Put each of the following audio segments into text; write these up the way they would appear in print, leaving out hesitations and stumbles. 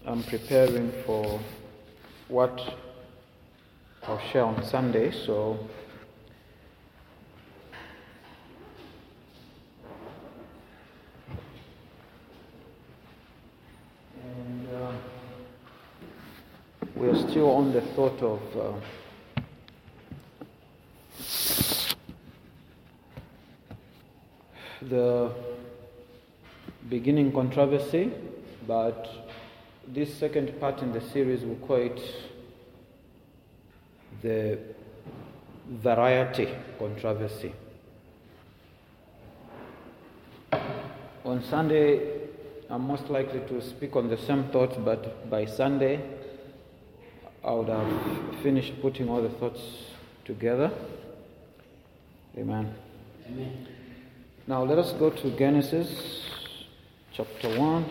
I'm preparing for what I'll share on Sunday, so we are still on the thought of the beginning controversy, but this second part in the series will call it the variety controversy. On Sunday, I'm most likely to speak on the same thoughts, but by Sunday, I would have finished putting all the thoughts together. Amen. Amen. Now let us go to Genesis chapter 1.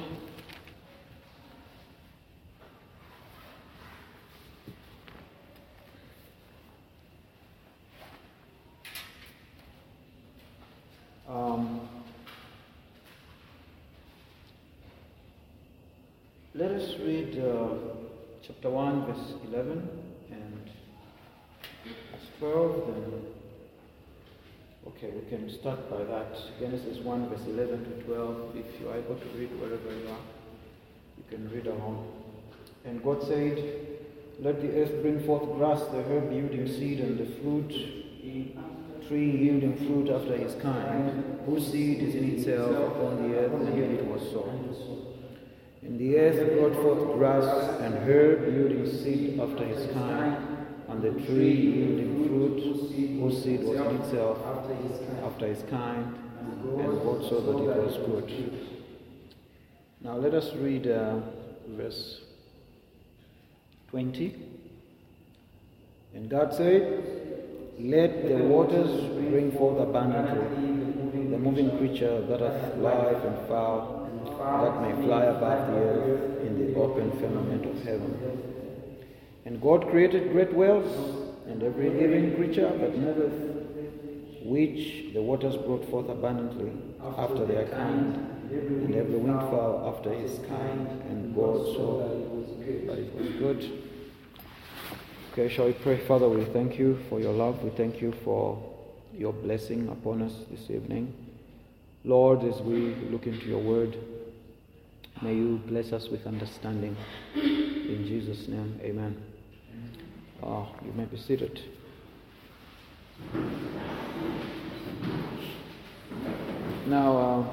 Let us read chapter 1, verse 11 and verse 12. Then, okay, we can start by that. Genesis 1, verse 11 to 12. If you are able to read wherever you are, you can read along. And God said, "Let the earth bring forth grass, the herb yielding seed, and the fruit tree yielding fruit after his kind, whose seed is in itself upon the earth." And it was so. And the earth brought forth grass and herb yielding seed after his kind, and the tree yielding fruit, whose seed was in itself after his kind, and God saw that it was good. Now let us read verse 20. And God said, "Let the waters bring forth abundantly the moving creature that hath life, and fowl that may fly above the earth in the open firmament of heaven." And God created great whales and every living creature that moveth, which the waters brought forth abundantly after their kind, and every winged fowl after his kind. And God saw that it was good. Okay, shall we pray? Father, we thank you for your love. We thank you for your blessing upon us this evening. Lord, as we look into your word, may you bless us with understanding. In Jesus' name, amen. You may be seated. Now,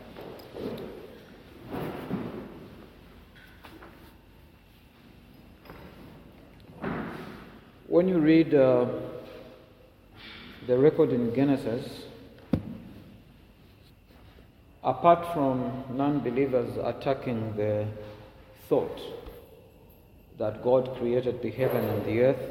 when you read the record in Genesis, apart from non-believers attacking the thought that God created the heaven and the earth,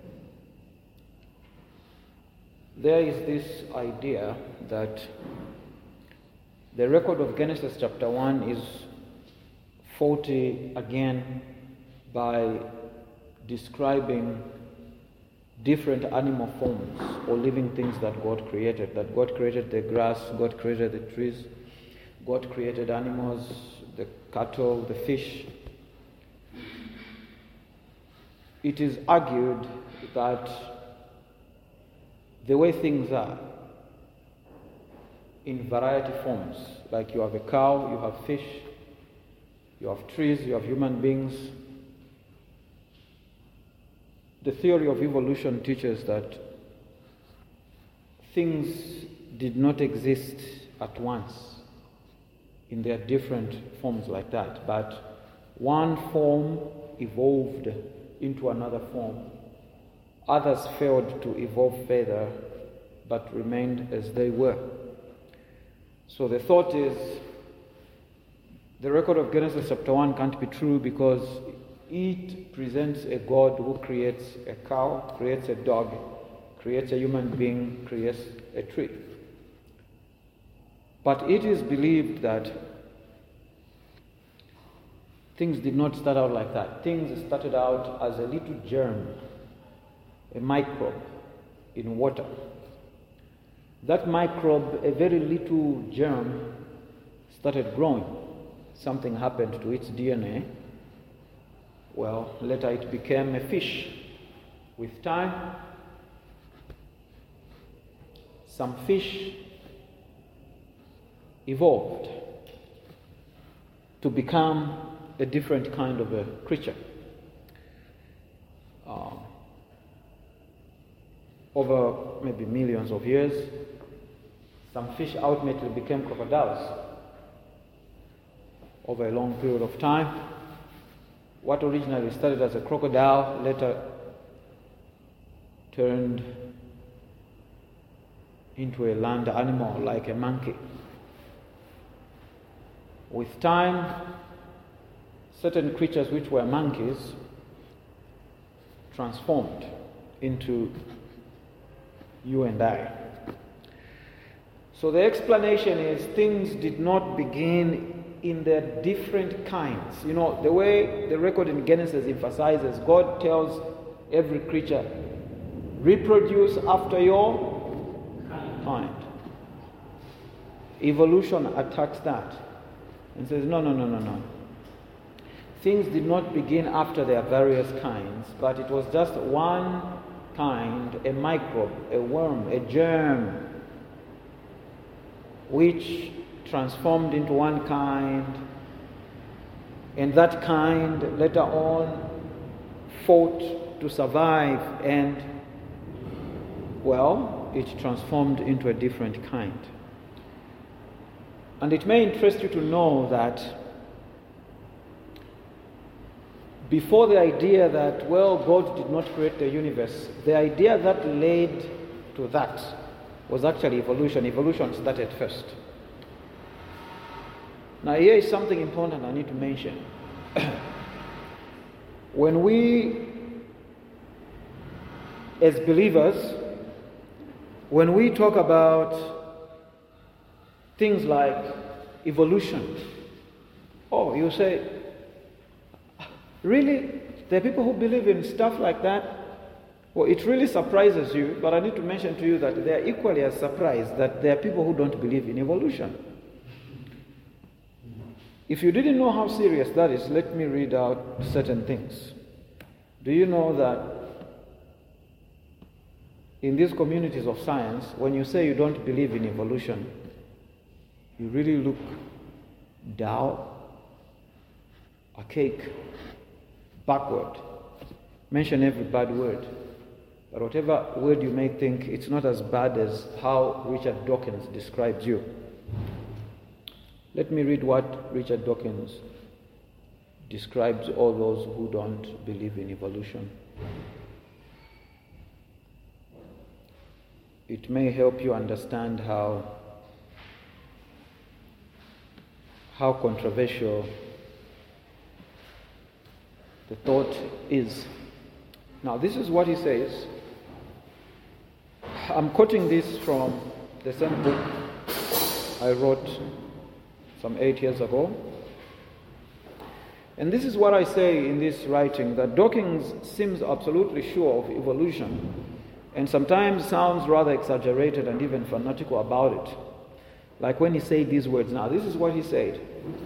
there is this idea that the record of Genesis chapter 1 is faulty again by describing different animal forms or living things that God created. That God created the grass, God created the trees, God created animals, the cattle, the fish. It is argued that the way things are, in variety forms, like you have a cow, you have fish, you have trees, you have human beings. The theory of evolution teaches that things did not exist at once in their different forms like that, but one form evolved into another form. Others failed to evolve further, but remained as they were. So the thought is, the record of Genesis chapter 1 can't be true because it presents a God who creates a cow, creates a dog, creates a human being, creates a tree. But it is believed that things did not start out like that. Things started out as a little germ, a microbe in water. That microbe, a very little germ, started growing. Something happened to its DNA, later it became a fish. With time, some fish evolved to become a different kind of a creature. Over maybe millions of years, some fish ultimately became crocodiles. Over a long period of time, what originally started as a crocodile later turned into a land animal like a monkey. With time, certain creatures which were monkeys transformed into you and I. So the explanation is things did not begin in their different kinds. You know, the way the record in Genesis emphasizes, God tells every creature, reproduce after your kind. Evolution attacks that and says, no. Things did not begin after their various kinds, but it was just one kind, a microbe, a worm, a germ, which transformed into one kind, and that kind later on fought to survive, and it transformed into a different kind. And it may interest you to know that before the idea that, God did not create the universe, the idea that led to that was actually evolution. Evolution started first. Now here is something important I need to mention. When we, as believers, when we talk about things like evolution, you say, really? There are people who believe in stuff like that? Well, it really surprises you, but I need to mention to you that they are equally as surprised that there are people who don't believe in evolution. If you didn't know how serious that is, let me read out certain things. Do you know that in these communities of science, when you say you don't believe in evolution, you really look down, archaic, backward. Mention every bad word. But whatever word you may think, it's not as bad as how Richard Dawkins describes you. Let me read what Richard Dawkins describes all those who don't believe in evolution. It may help you understand how controversial the thought is. Now, this is what he says. I'm quoting this from the same book I wrote some 8 years ago. And this is what I say in this writing, that Dawkins seems absolutely sure of evolution and sometimes sounds rather exaggerated and even fanatical about it. Like when he said these words. Now, this is what he said.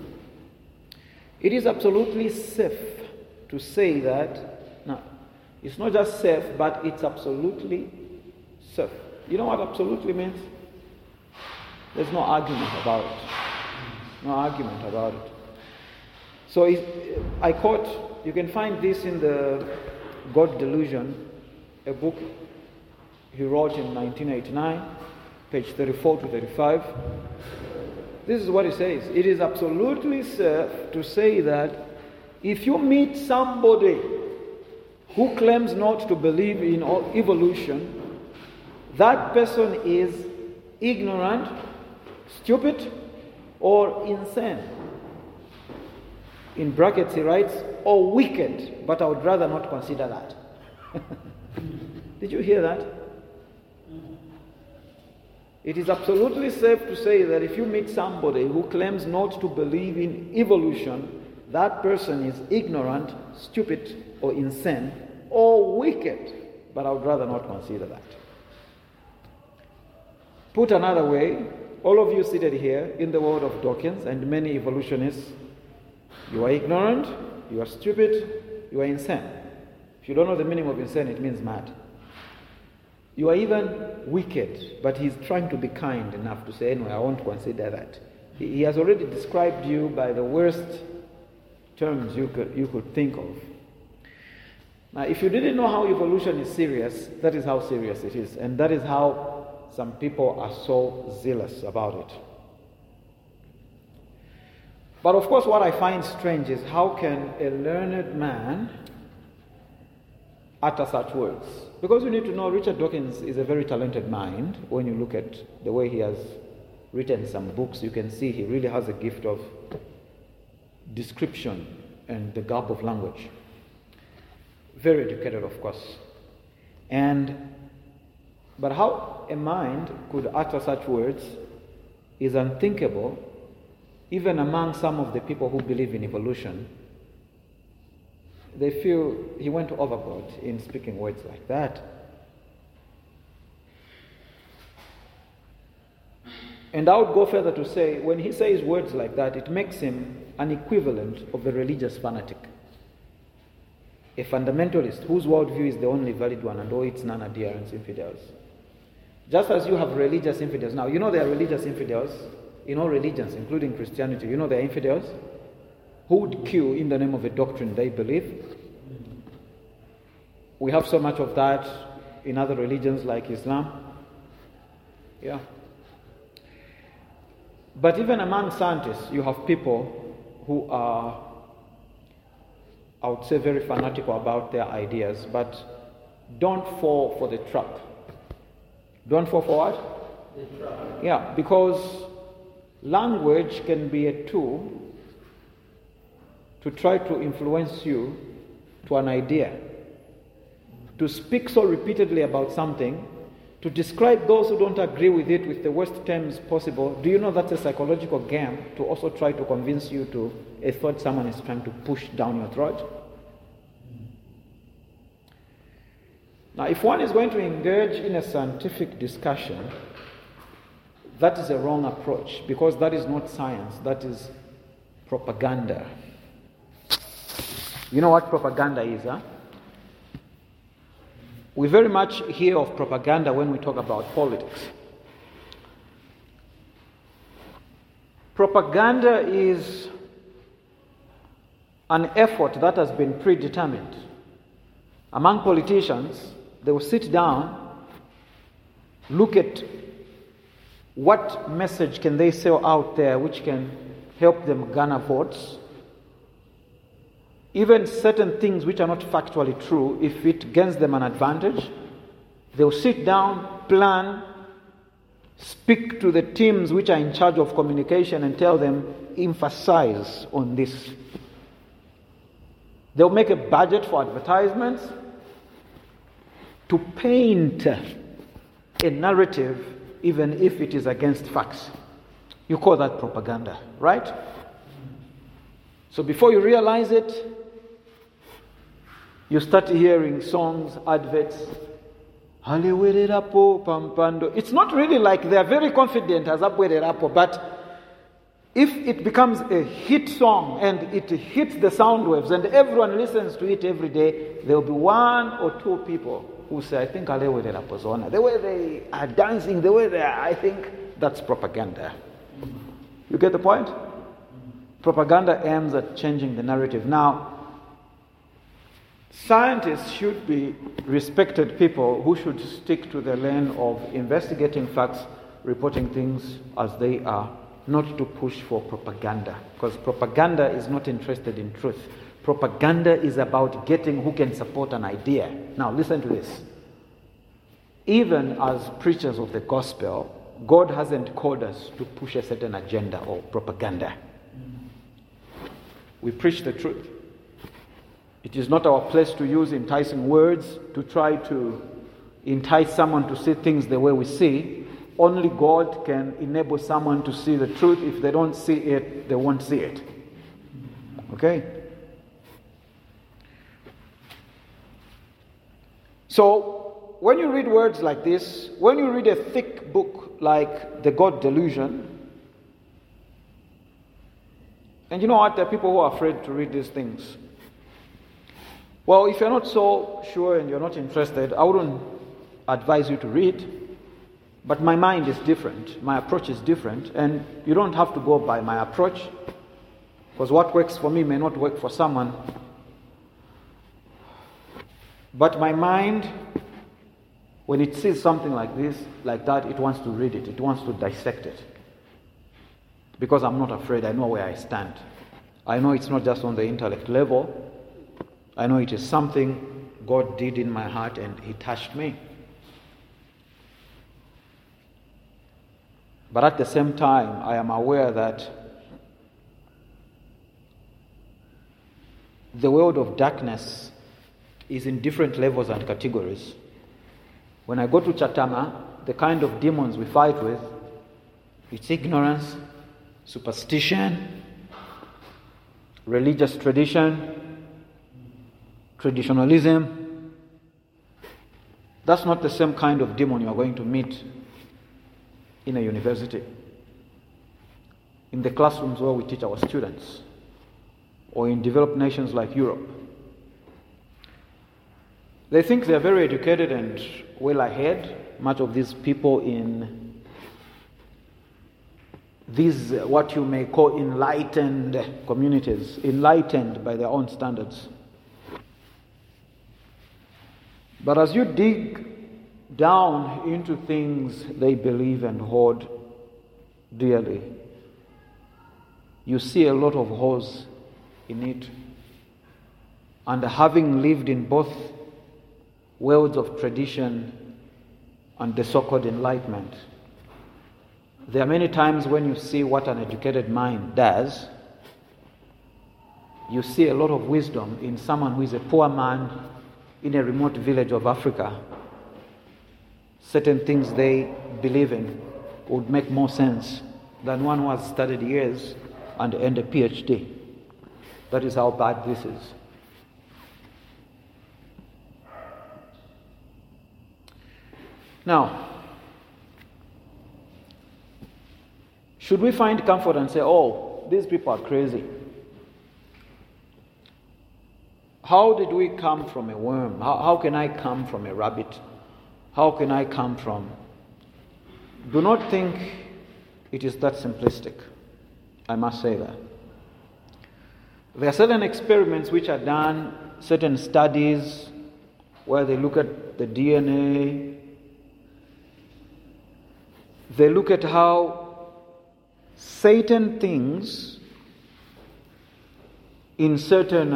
It is absolutely safe to say that, now, it's not just safe, but it's absolutely safe. You know what absolutely means? There's no argument about it. No argument about it. So I quote, you can find this in the God Delusion, a book he wrote in 1989, page 34 to 35. This is what he says. It is absolutely safe to say that if you meet somebody who claims not to believe in evolution, that person is ignorant, stupid, or insane. In brackets he writes, or wicked, but I would rather not consider that. Did you hear that? It is absolutely safe to say that if you meet somebody who claims not to believe in evolution, that person is ignorant, stupid, or insane, or wicked, but I would rather not consider that. Put another way, all of you seated here in the world of Dawkins and many evolutionists, you are ignorant, you are stupid, you are insane. If you don't know the meaning of insane, it means mad. You are even wicked, but he's trying to be kind enough to say, anyway, I won't consider that. He has already described you by the worst terms you could think of. Now, if you didn't know how evolution is serious, that is how serious it is. And that is how some people are so zealous about it. But of course, what I find strange is how can a learned man utter such words? Because you need to know Richard Dawkins is a very talented mind. When you look at the way he has written some books, you can see he really has a gift of description and the garb of language. Very educated, of course. But how a mind could utter such words is unthinkable, even among some of the people who believe in evolution. They feel he went overboard in speaking words like that. And I would go further to say, when he says words like that, it makes him an equivalent of a religious fanatic. A fundamentalist whose worldview is the only valid one and all its non-adherents, infidels. Just as you have religious infidels. Now, you know there are religious infidels in all religions, including Christianity. You know there are infidels who would kill in the name of a doctrine they believe. We have so much of that in other religions like Islam. Yeah. But even among scientists, you have people who are, I would say, very fanatical about their ideas, but don't fall for the trap. Don't fall for what? The trap. Yeah, because language can be a tool to try to influence you to an idea. To speak so repeatedly about something, to describe those who don't agree with it with the worst terms possible. Do you know that's a psychological game to also try to convince you to a thought someone is trying to push down your throat? Now, if one is going to engage in a scientific discussion, that is a wrong approach, because that is not science, that is propaganda. You know what propaganda is, huh? We very much hear of propaganda when we talk about politics. Propaganda is an effort that has been predetermined. Among politicians, they will sit down, look at what message can they sell out there which can help them garner votes. Even certain things which are not factually true, if it gains them an advantage, they'll sit down, plan, speak to the teams which are in charge of communication and tell them, emphasize on this. They'll make a budget for advertisements to paint a narrative even if it is against facts. You call that propaganda, right? So before you realize it, you start hearing songs, adverts. It's not really like they are very confident as but if it becomes a hit song and it hits the sound waves and everyone listens to it every day, there will be one or two people who say, I think the way they are dancing, the way they are, I think that's propaganda. You get the point? Propaganda aims at changing the narrative. Now, scientists should be respected people who should stick to the lane of investigating facts, reporting things as they are, not to push for propaganda. Because propaganda is not interested in truth. Propaganda is about getting who can support an idea. Now, listen to this. Even as preachers of the gospel, God hasn't called us to push a certain agenda or propaganda. We preach the truth. It is not our place to use enticing words to try to entice someone to see things the way we see. Only God can enable someone to see the truth. If they don't see it, they won't see it. Okay? So, when you read words like this, when you read a thick book like The God Delusion, and you know what? There are people who are afraid to read these things. Well, if you're not so sure and you're not interested, I wouldn't advise you to read. But my mind is different. My approach is different. And you don't have to go by my approach, because what works for me may not work for someone. But my mind, when it sees something like this, like that, it wants to read it. It wants to dissect it. Because I'm not afraid. I know where I stand. I know it's not just on the intellect level. I know it is something God did in my heart and He touched me. But at the same time, I am aware that the world of darkness is in different levels and categories. When I go to Chatama, the kind of demons we fight with, it's ignorance, superstition, religious tradition, traditionalism. That's not the same kind of demon you are going to meet in a university, in the classrooms where we teach our students, or in developed nations like Europe. They think they are very educated and well ahead, much of these people in these, what you may call enlightened communities, enlightened by their own standards. But as you dig down into things they believe and hold dearly, you see a lot of holes in it. And having lived in both worlds of tradition and the so-called enlightenment, there are many times when you see what an educated mind does, you see a lot of wisdom in someone who is a poor man in a remote village of Africa. Certain things they believe in would make more sense than one who has studied years and earned a PhD. That is how bad this is. Now, should we find comfort and say, oh, these people are crazy? How did we come from a worm? How can I come from a rabbit? How can I come from? Do not think it is that simplistic. I must say that. There are certain experiments which are done, certain studies where they look at the DNA. They look at how certain things in certain,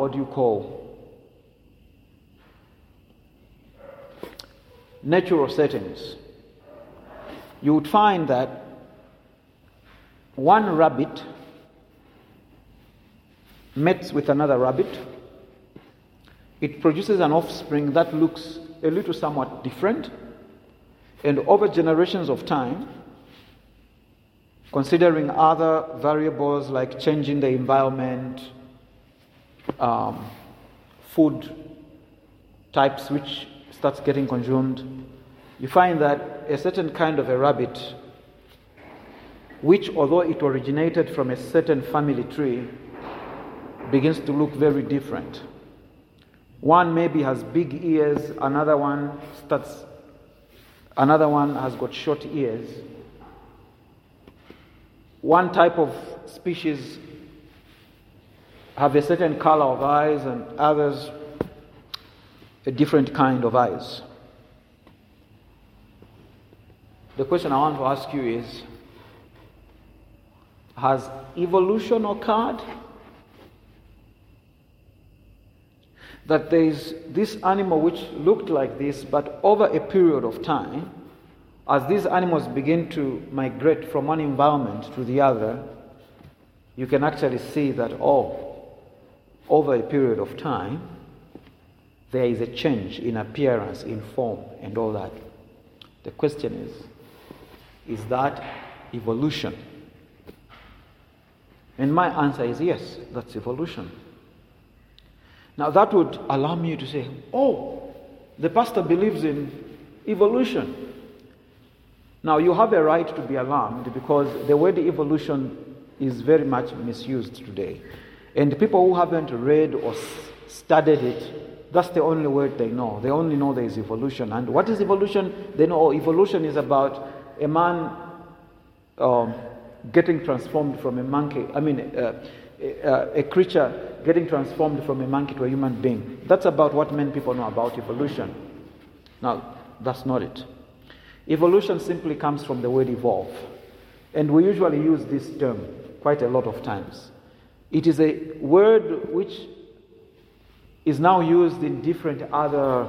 natural settings, you would find that one rabbit mates with another rabbit. It produces an offspring that looks a little somewhat different, and over generations of time, considering other variables like changing the environment, food types which starts getting consumed, you find that a certain kind of a rabbit, which although it originated from a certain family tree, begins to look very different. One maybe has big ears, another one has got short ears. One type of species have a certain color of eyes and others a different kind of eyes. The question I want to ask you is, has evolution occurred? That there is this animal which looked like this, but over a period of time, as these animals begin to migrate from one environment to the other, you can actually see that, over a period of time, there is a change in appearance, in form, and all that. The question is that evolution? And my answer is yes, that's evolution. Now that would allow me to say, the pastor believes in evolution. Now you have a right to be alarmed, because the word evolution is very much misused today. And people who haven't read or studied it That's the only word they know. They only know there is evolution. And what is evolution? They know evolution is about a man getting transformed from a monkey. A creature getting transformed from a monkey to a human being. That's about what many people know about evolution. Now, that's not it. Evolution simply comes from the word evolve. And we usually use this term quite a lot of times. It is a word which is now used in different other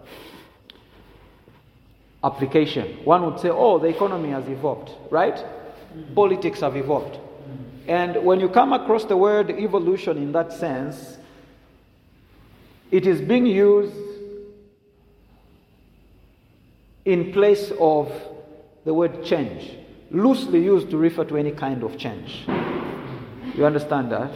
application. One would say, the economy has evolved, right? Mm-hmm. Politics have evolved. Mm-hmm. And when you come across the word evolution in that sense, it is being used in place of the word change, loosely used to refer to any kind of change. You understand that?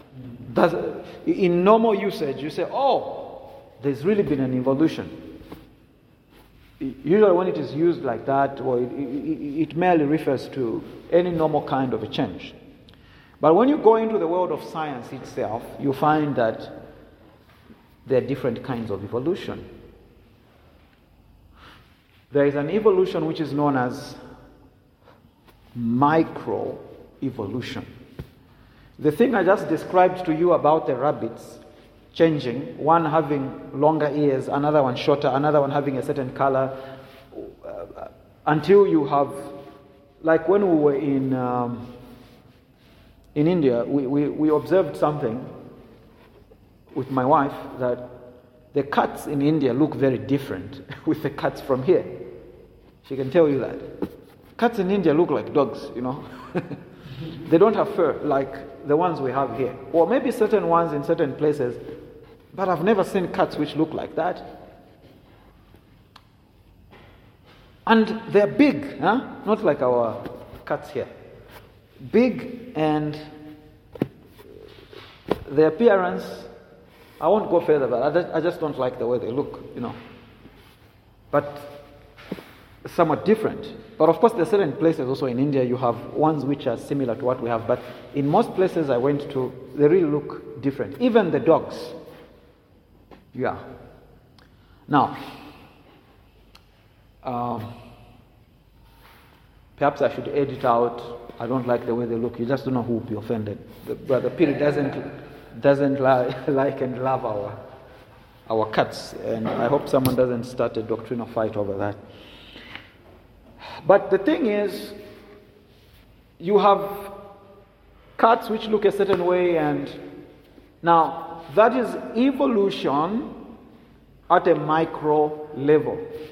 In normal usage, you say, there's really been an evolution. Usually when it is used like that, it merely refers to any normal kind of a change. But when you go into the world of science itself, you find that there are different kinds of evolution. There is an evolution which is known as microevolution. The thing I just described to you about the rabbits changing, one having longer ears, another one shorter, another one having a certain color, until you have, like when we were in India, we observed something with my wife, that the cats in India look very different with the cats from here. She can tell you that. Cats in India look like dogs, They don't have fur like the ones we have here. Or maybe certain ones in certain places, but I've never seen cats which look like that. And they're big, not like our cats here. Big, and their appearance, I won't go further, but I just don't like the way they look, But somewhat different. But of course, there are certain places also in India you have ones which are similar to what we have. But in most places I went to, they really look different. Even the dogs. Yeah. Now, perhaps I should edit out, I don't like the way they look. You just don't know who will be offended. Brother Peter doesn't like and love our cats. And I hope someone doesn't start a doctrinal fight over that. But the thing is, you have cats which look a certain way, and now that is evolution at a micro level.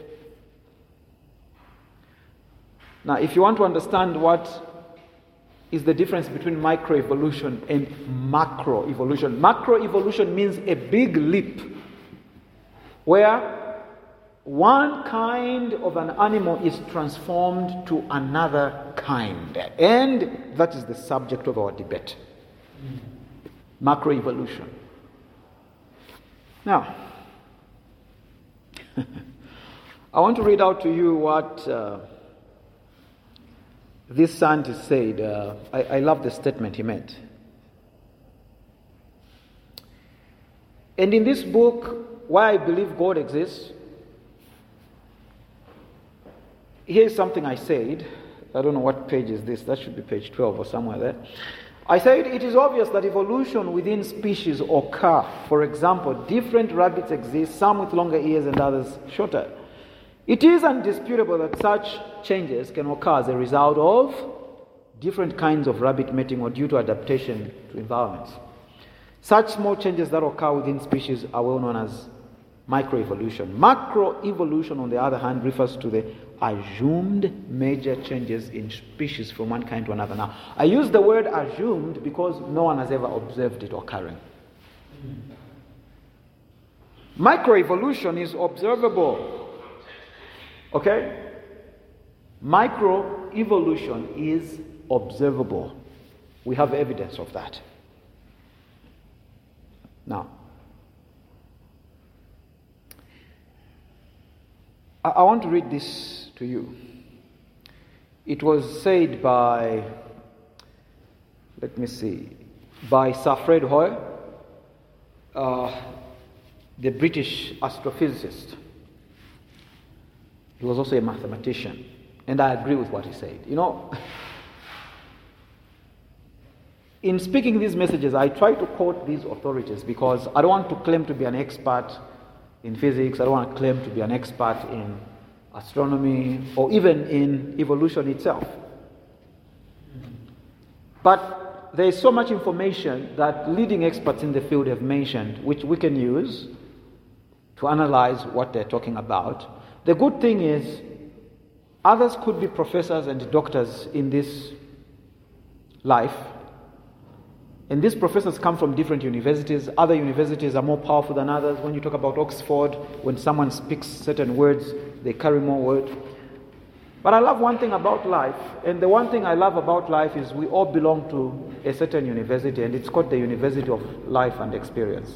Now, if you want to understand what is the difference between microevolution and macroevolution, macroevolution means a big leap where one kind of an animal is transformed to another kind. And that is the subject of our debate. Macroevolution. Now, I want to read out to you what this scientist said. I love the statement he made. And in this book, Why I Believe God Exists, here's something I said. I don't know what page is this. That should be page 12 or somewhere there. I said it is obvious that evolution within species occur. For example, different rabbits exist, some with longer ears and others shorter. It is undisputable that such changes can occur as a result of different kinds of rabbit mating or due to adaptation to environments. Such small changes that occur within species are well known as microevolution. Macroevolution, on the other hand, refers to the assumed major changes in species from one kind to another. Now, I use the word assumed because no one has ever observed it occurring. Microevolution is observable. Okay? Microevolution is observable. We have evidence of that. Now, I want to read this to you. It was said by Sir Fred Hoyle. the British astrophysicist. He was also a mathematician. And I agree with what he said. In speaking these messages, I try to quote these authorities because I don't want to claim to be an expert in physics. I don't want to claim to be an expert in astronomy or even in evolution itself. But there is so much information that leading experts in the field have mentioned, which we can use to analyze what they're talking about. The good thing is, others could be professors and doctors in this life. And these professors come from different universities. Other universities are more powerful than others. When you talk about Oxford, when someone speaks certain words, they carry more weight. But I love one thing about life, and the one thing I love about life is we all belong to a certain university, and it's called the University of Life and Experience.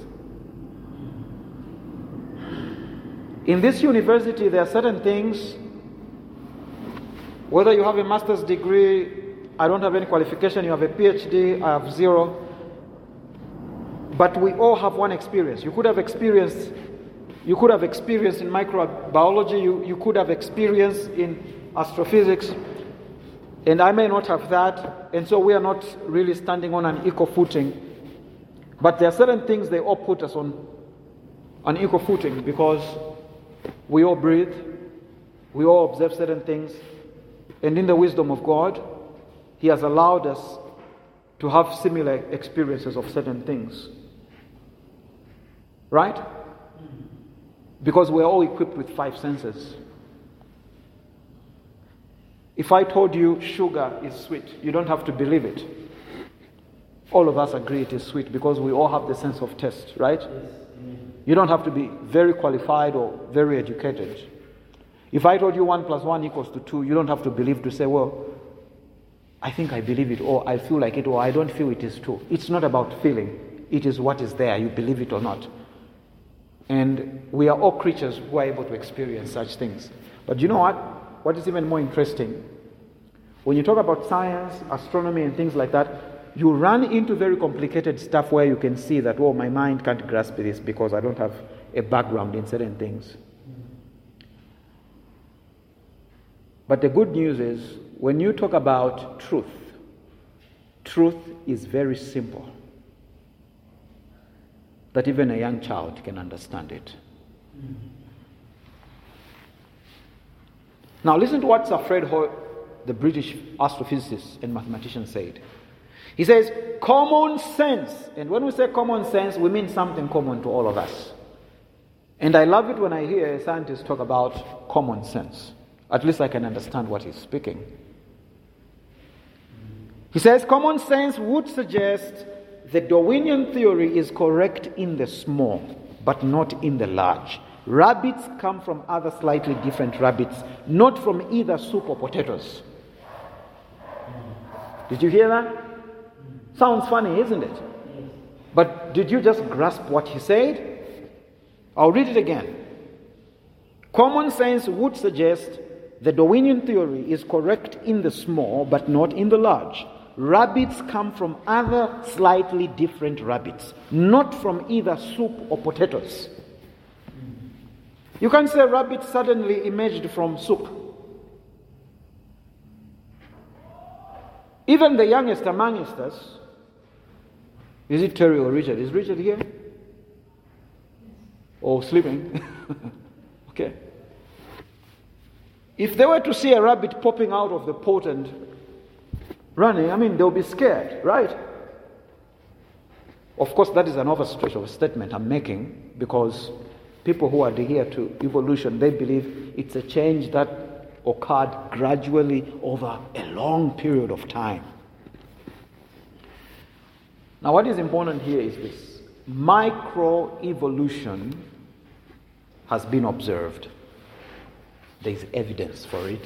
In this university, there are certain things, whether you have a master's degree, I don't have any qualification, you have a PhD, I have zero. But we all have one experience. You could have experience in microbiology, you could have experience in astrophysics, and I may not have that, and so we are not really standing on an equal footing. But there are certain things they all put us on an equal footing because we all breathe, we all observe certain things, and in the wisdom of God, He has allowed us to have similar experiences of certain things. Right? Because we're all equipped with 5 senses. If I told you sugar is sweet, you don't have to believe it. All of us agree it is sweet because we all have the sense of taste, right? You don't have to be very qualified or very educated. If I told you 1 + 1 = 2, you don't have to believe to say, well, I think I believe it, or I feel like it, or I don't feel it is true. It's not about feeling. It is what is there. You believe it or not. And we are all creatures who are able to experience such things. But you know what? What is even more interesting? When you talk about science, astronomy, and things like that, you run into very complicated stuff where you can see that, oh, my mind can't grasp this because I don't have a background in certain things. But the good news is, when you talk about truth is very simple. That even a young child can understand it. Now listen to what Sir Fred Hoyle, the British astrophysicist and mathematician, said. He says, common sense. And when we say common sense, we mean something common to all of us. And I love it when I hear a scientist talk about common sense. At least I can understand what he's speaking. He says, common sense would suggest the Darwinian theory is correct in the small, but not in the large. Rabbits come from other slightly different rabbits, not from either soup or potatoes. Did you hear that? Sounds funny, isn't it? But did you just grasp what he said? I'll read it again. Common sense would suggest the Darwinian theory is correct in the small, but not in the large. Rabbits come from other slightly different rabbits, not from either soup or potatoes. You can't say rabbits suddenly emerged from soup. Even the youngest amongst us, is it Terry or Richard? Is Richard here? Or sleeping? Okay. If they were to see a rabbit popping out of the pot and running, they'll be scared, right? Of course, that is an overstretch of a statement I'm making, because people who adhere to evolution, they believe it's a change that occurred gradually over a long period of time. Now, what is important here is this. Microevolution has been observed. There is evidence for it.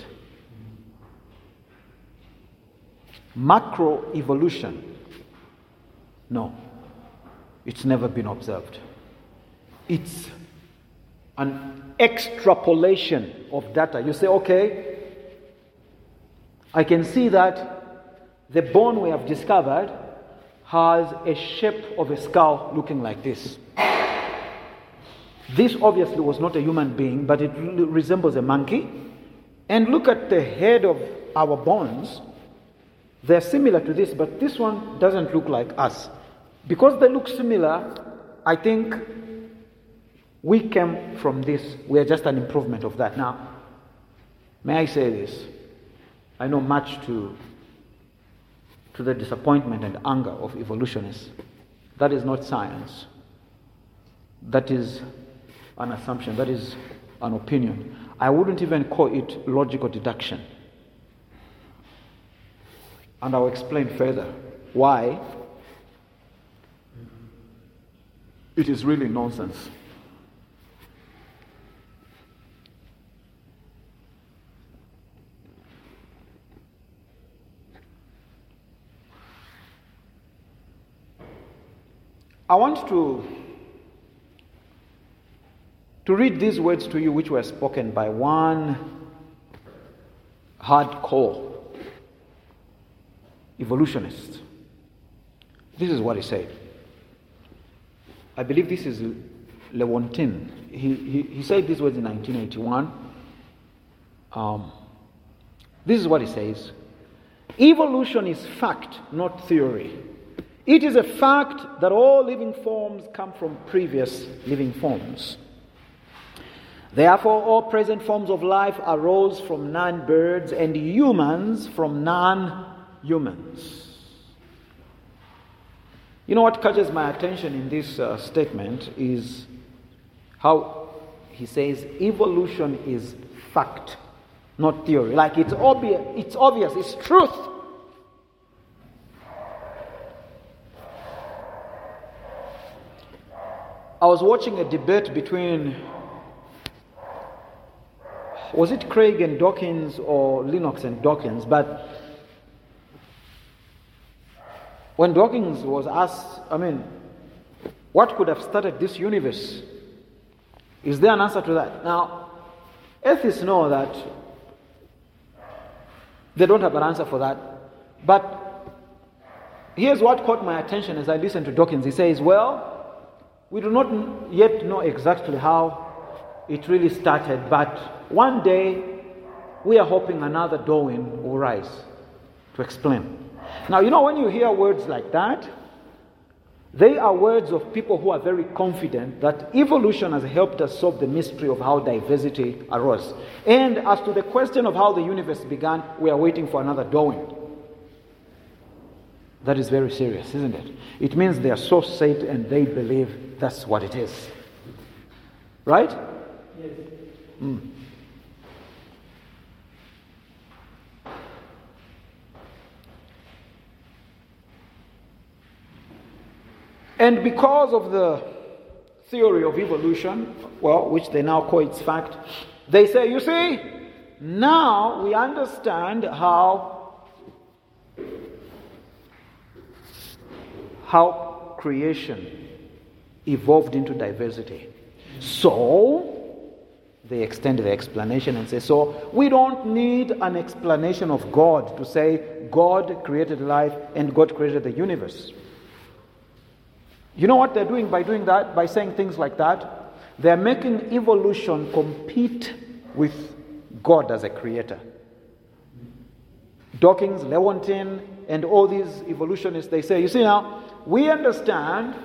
Macroevolution, no, it's never been observed. It's an extrapolation of data. You say, okay, I can see that the bone we have discovered has a shape of a skull looking like this. This obviously was not a human being, but it resembles a monkey. And look at the head of our bones. They're similar to this, but this one doesn't look like us. Because they look similar, I think we came from this. We are just an improvement of that. Now, may I say this? I know much to the disappointment and anger of evolutionists. That is not science. That is an assumption. That is an opinion. I wouldn't even call it logical deduction. And I'll explain further why it is really nonsense. I want to read these words to you, which were spoken by one hardcore evolutionist. This is what he said. I believe this is Lewontin. He said these words in 1981. This is what he says. Evolution is fact, not theory. It is a fact that all living forms come from previous living forms. Therefore, all present forms of life arose from non-birds and humans from non-humans. You know what catches my attention in this statement is how he says evolution is fact, not theory. Like it's obvious, it's truth. I was watching a debate between, was it Craig and Dawkins or Lennox and Dawkins? But when Dawkins was asked, what could have started this universe? Is there an answer to that? Now, atheists know that they don't have an answer for that. But here's what caught my attention as I listened to Dawkins. He says, well, we do not yet know exactly how it really started, but one day we are hoping another Darwin will rise to explain. Now, you know, when you hear words like that, they are words of people who are very confident that evolution has helped us solve the mystery of how diversity arose. And as to the question of how the universe began, we are waiting for another Darwin. That is very serious, isn't it? It means they are so set and they believe that's what it is. Right? Yes. And because of the theory of evolution, which they now call its fact, they say, you see, now we understand how creation evolved into diversity. So, they extend the explanation and say, so we don't need an explanation of God to say God created life and God created the universe. You know what they're doing by doing that, by saying things like that? They're making evolution compete with God as a creator. Dawkins, Lewontin, and all these evolutionists, they say, you see now, we understand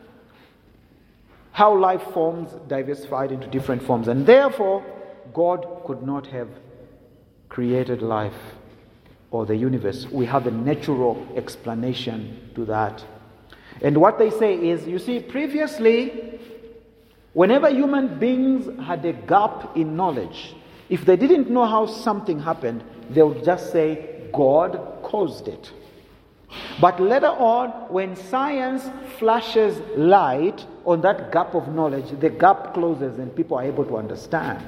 how life forms diversified into different forms, and therefore God could not have created life or the universe. We have a natural explanation to that. And what they say is, you see, previously, whenever human beings had a gap in knowledge, if they didn't know how something happened, they would just say, God caused it. But later on, when science flashes light on that gap of knowledge, the gap closes and people are able to understand.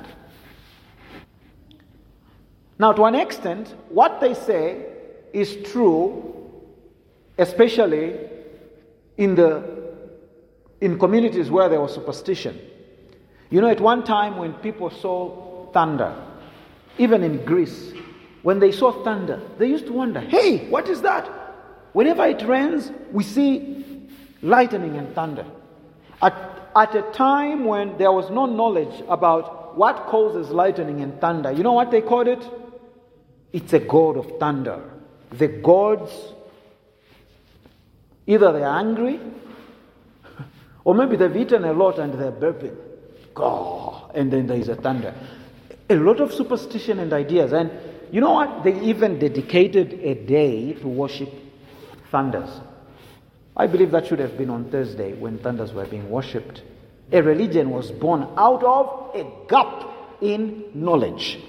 Now, to an extent, what they say is true, especially in communities where there was superstition. You know, at one time when people saw thunder, even in Greece, when they saw thunder, they used to wonder, hey, what is that? Whenever it rains, we see lightning and thunder. At at a time when there was no knowledge about what causes lightning and thunder, you know what they called it? It's a god of thunder. The gods, either they're angry, or maybe they've eaten a lot and they're burping. God, and then there is a thunder. A lot of superstition and ideas. And you know what? They even dedicated a day to worship thunders. I believe that should have been on Thursday when thunders were being worshipped. A religion was born out of a gap in knowledge.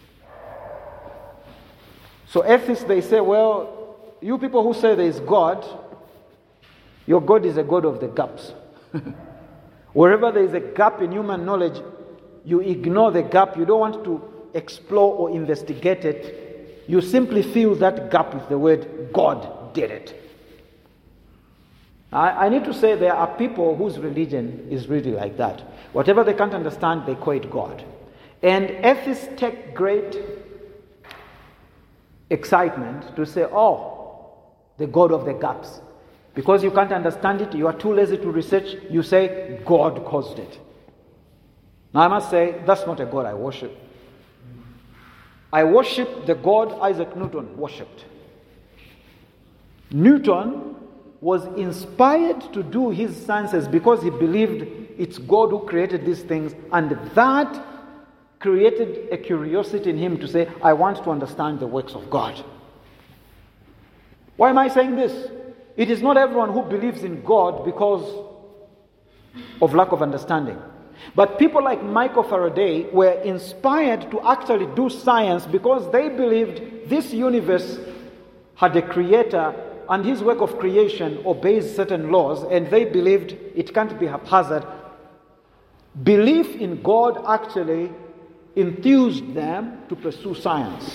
So atheists, they say, well, you people who say there is God, your God is a God of the gaps. Wherever there is a gap in human knowledge, you ignore the gap. You don't want to explore or investigate it. You simply fill that gap with the word God did it. I need to say there are people whose religion is really like that. Whatever they can't understand, they call it God. And atheists take great excitement to say, oh, the God of the gaps. Because you can't understand it, you are too lazy to research, you say, God caused it. Now I must say, that's not a God I worship. I worship the God Isaac Newton worshipped. Newton was inspired to do his sciences because he believed it's God who created these things, and that created a curiosity in him to say, I want to understand the works of God. Why am I saying this? It is not everyone who believes in God because of lack of understanding. But people like Michael Faraday were inspired to actually do science because they believed this universe had a creator and his work of creation obeys certain laws, and they believed it can't be haphazard. Belief in God actually enthused them to pursue science.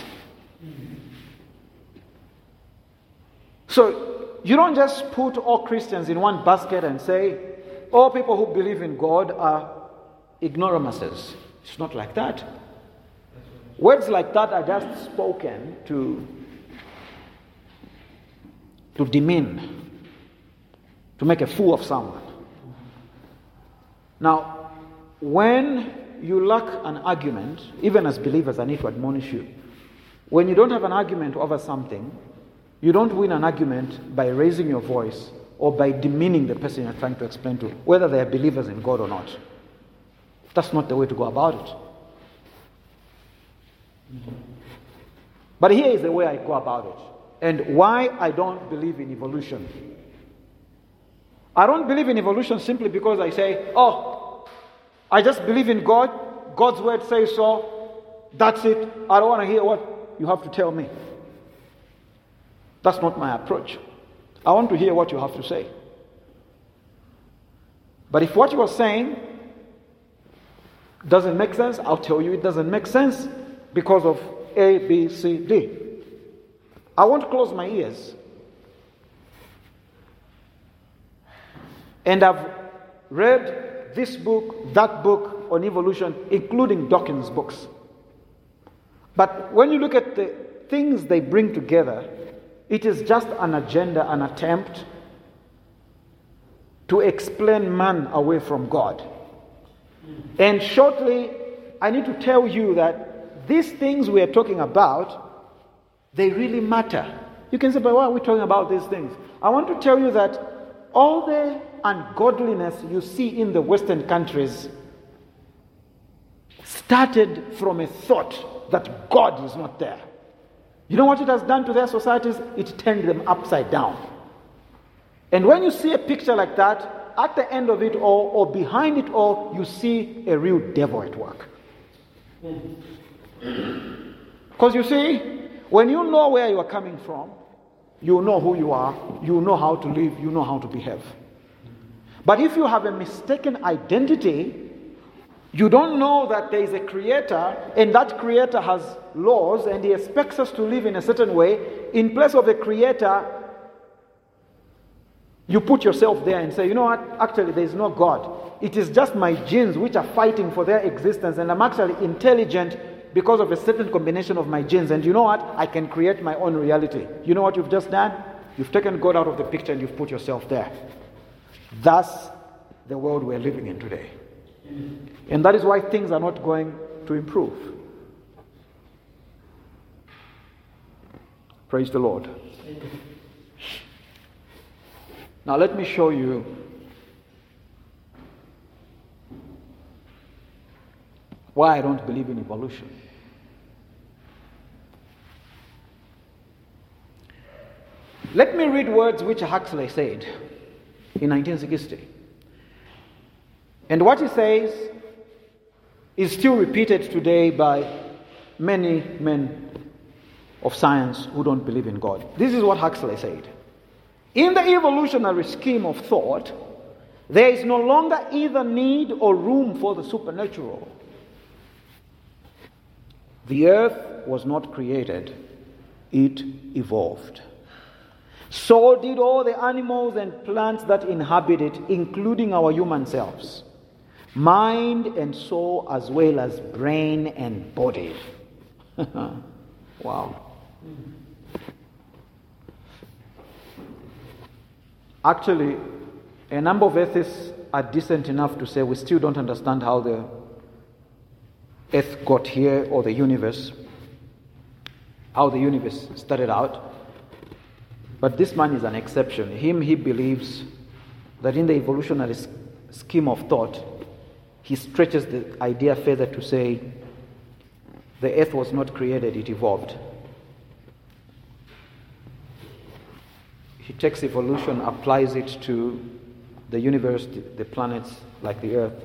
So you don't just put all Christians in one basket and say, all people who believe in God are ignoramuses. It's not like that. Words like that are just spoken to demean, to make a fool of someone. Now, when you lack an argument, even as believers, I need to admonish you. When you don't have an argument over something, you don't win an argument by raising your voice or by demeaning the person you're trying to explain to, whether they are believers in God or not. That's not the way to go about it. But here is the way I go about it, and why I don't believe in evolution. I don't believe in evolution simply because I say, oh, I just believe in God, God's word says so, that's it, I don't want to hear what you have to tell me. That's not my approach. I want to hear what you have to say. But if what you are saying doesn't make sense, I'll tell you it doesn't make sense because of A, B, C, D. I won't close my ears. And I've read this book, that book on evolution, including Dawkins' books. But when you look at the things they bring together, it is just an agenda, an attempt to explain man away from God. And shortly, I need to tell you that these things we are talking about, they really matter. You can say, but why are we talking about these things? I want to tell you that all the ungodliness you see in the Western countries started from a thought that God is not there. You know what it has done to their societies? It turned them upside down. And when you see a picture like that, at the end of it all, or behind it all, you see a real devil at work. Because you see, when you know where you are coming from, you know who you are, you know how to live, you know how to behave. But if you have a mistaken identity, you don't know that there is a creator, and that creator has laws, and he expects us to live in a certain way. In place of a creator, you put yourself there and say, you know what, actually there is no God. It is just my genes which are fighting for their existence, and I'm actually intelligent because of a certain combination of my genes. And you know what, I can create my own reality. You know what you've just done? You've taken God out of the picture and you've put yourself there. Thus, the world we're living in today. And that is why things are not going to improve. Praise the Lord. Now let me show you why I don't believe in evolution. Let me read words which Huxley said in 1960. And what he says is still repeated today by many men of science who don't believe in God. This is what Huxley said. In the evolutionary scheme of thought, there is no longer either need or room for the supernatural. The earth was not created, it evolved. So did all the animals and plants that inhabit it, including our human selves. Mind and soul, as well as brain and body. Wow. Actually, a number of atheists are decent enough to say we still don't understand how the earth got here, or the universe, how the universe started out. But this man is an exception. He believes that in the evolutionary scheme of thought, he stretches the idea further to say the earth was not created, it evolved. He takes evolution, applies it to the universe, the planets like the earth.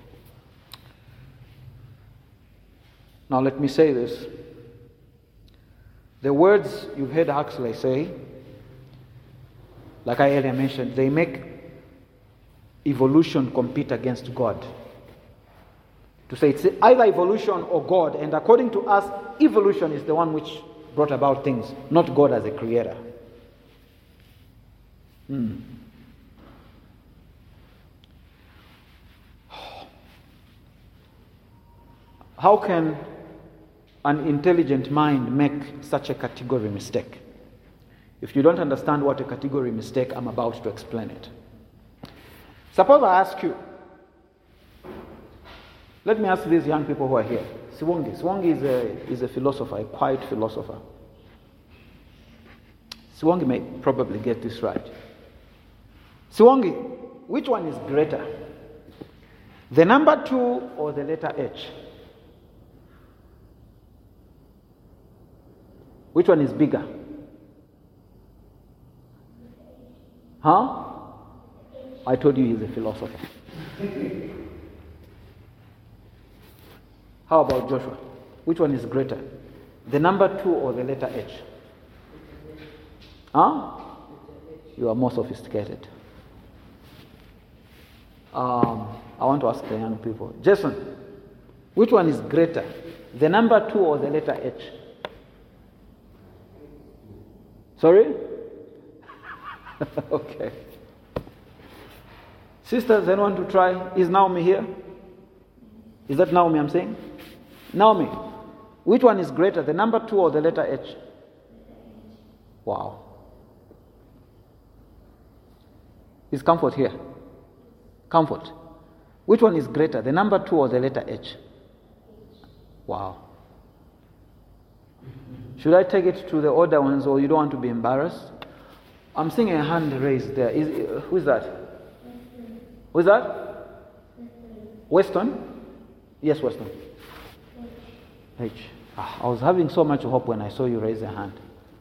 Now let me say this. The words you've heard Huxley say, like I earlier mentioned, they make evolution compete against God. To say it's either evolution or God, and according to us, evolution is the one which brought about things, not God as a creator. How can an intelligent mind make such a category mistake? If you don't understand what a category mistake, I'm about to explain it. Suppose I ask you, let me ask these young people who are here. Siwongi is a philosopher, a quiet philosopher. Siwongi may probably get this right. Siwongi, which one is greater? The number 2 or the letter H? Which one is bigger? Huh? I told you he's a philosopher. How about Joshua? Which one is greater? The number 2 or the letter H? Huh? You are more sophisticated. I want to ask the young people. Jason, which one is greater? The number 2 or the letter H? Sorry? Okay. Sisters, anyone to try? Is Naomi here? Is that Naomi I'm saying? Naomi, which one is greater, the number 2 or the letter H? Wow. Is Comfort here? Comfort. Which one is greater, the number 2 or the letter H? Wow. Should I take it to the older ones, or you don't want to be embarrassed? I'm seeing a hand raised there. Who is that? Who is that? Weston? Yes, Weston. H. I was having so much hope when I saw you raise a hand.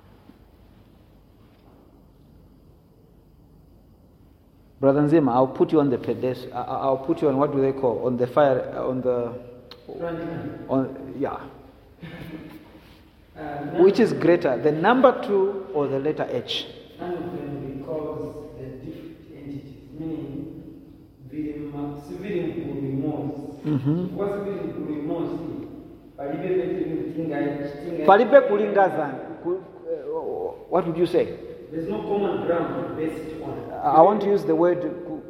Brother Nzima, I'll put you on the pedestal. I'll put you on, what do they call? On the fire, on the... yeah. Which is greater, the number 2 or the letter H? None of them, because they're different entities, meaning civilian will be most. What civilian will be most? Palipe kulingazana. What would you say? There's no common ground to base it on. I want to use the word